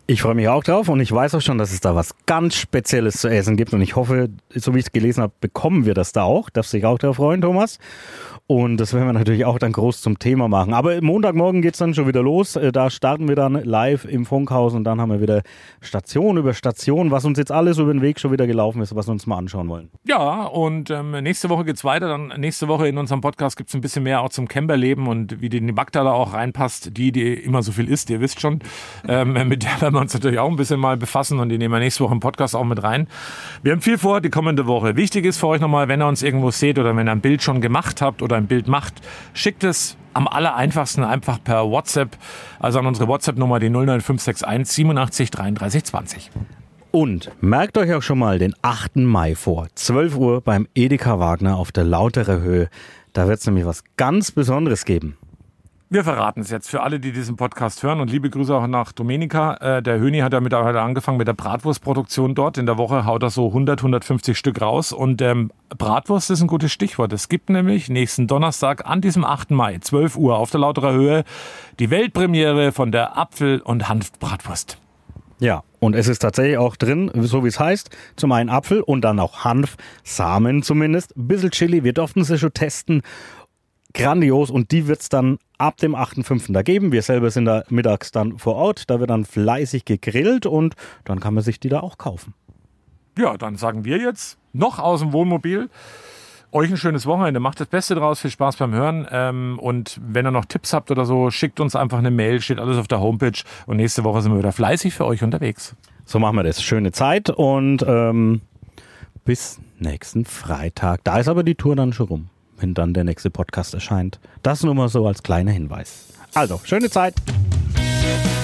Ich freue mich auch drauf und ich weiß auch schon, dass es da was ganz Spezielles zu essen gibt und ich hoffe, so wie ich es gelesen habe, bekommen wir das da auch. Darfst du dich auch darauf freuen, Thomas? Und das werden wir natürlich auch dann groß zum Thema machen. Aber Montagmorgen geht es dann schon wieder los. Da starten wir dann live im Funkhaus und dann haben wir wieder Station über Station, was uns jetzt alles über den Weg schon wieder gelaufen ist, was wir uns mal anschauen wollen. Ja, und ähm, nächste Woche geht's weiter. Dann nächste Woche in unserem Podcast gibt's ein bisschen mehr auch zum Camperleben und wie die Magda da auch reinpasst, die, die immer so viel isst, ihr wisst schon. Ähm, mit der werden wir uns natürlich auch ein bisschen mal befassen und die nehmen wir nächste Woche im Podcast auch mit rein. Wir haben viel vor die kommende Woche. Wichtig ist für euch nochmal, wenn ihr uns irgendwo seht oder wenn ihr ein Bild schon gemacht habt oder ein Bild macht, schickt es am aller einfachsten einfach per WhatsApp, also an unsere WhatsApp-Nummer, die null neun fünf sechs eins siebenundachtzig dreiunddreißig zwanzig. Und merkt euch auch schon mal den achten Mai vor, zwölf Uhr beim Edeka Wagner auf der Lauterer Höhe. Da wird es nämlich was ganz Besonderes geben. Wir verraten es jetzt für alle, die diesen Podcast hören und liebe Grüße auch nach Domenica. Äh, der Höni hat ja mit, hat angefangen mit der Bratwurstproduktion dort. In der Woche haut er so hundert, hundertfünfzig Stück raus und ähm, Bratwurst ist ein gutes Stichwort. Es gibt nämlich nächsten Donnerstag an diesem achten Mai, zwölf Uhr auf der Lauterer Höhe, die Weltpremiere von der Apfel- und Hanfbratwurst. Ja, und es ist tatsächlich auch drin, so wie es heißt, zum einen Apfel und dann auch Hanf, Samen zumindest, ein bisschen Chili, wir durften sie schon testen. Grandios und die wird es dann ab dem achten fünften da geben. Wir selber sind da mittags dann vor Ort, da wird dann fleißig gegrillt und dann kann man sich die da auch kaufen. Ja, dann sagen wir jetzt noch aus dem Wohnmobil, euch ein schönes Wochenende, macht das Beste draus, viel Spaß beim Hören ähm, und wenn ihr noch Tipps habt oder so, schickt uns einfach eine Mail, steht alles auf der Homepage und nächste Woche sind wir wieder fleißig für euch unterwegs. So machen wir das, schöne Zeit und ähm, bis nächsten Freitag. Da ist aber die Tour dann schon rum, wenn dann der nächste Podcast erscheint. Das nur mal so als kleiner Hinweis. Also, schöne Zeit.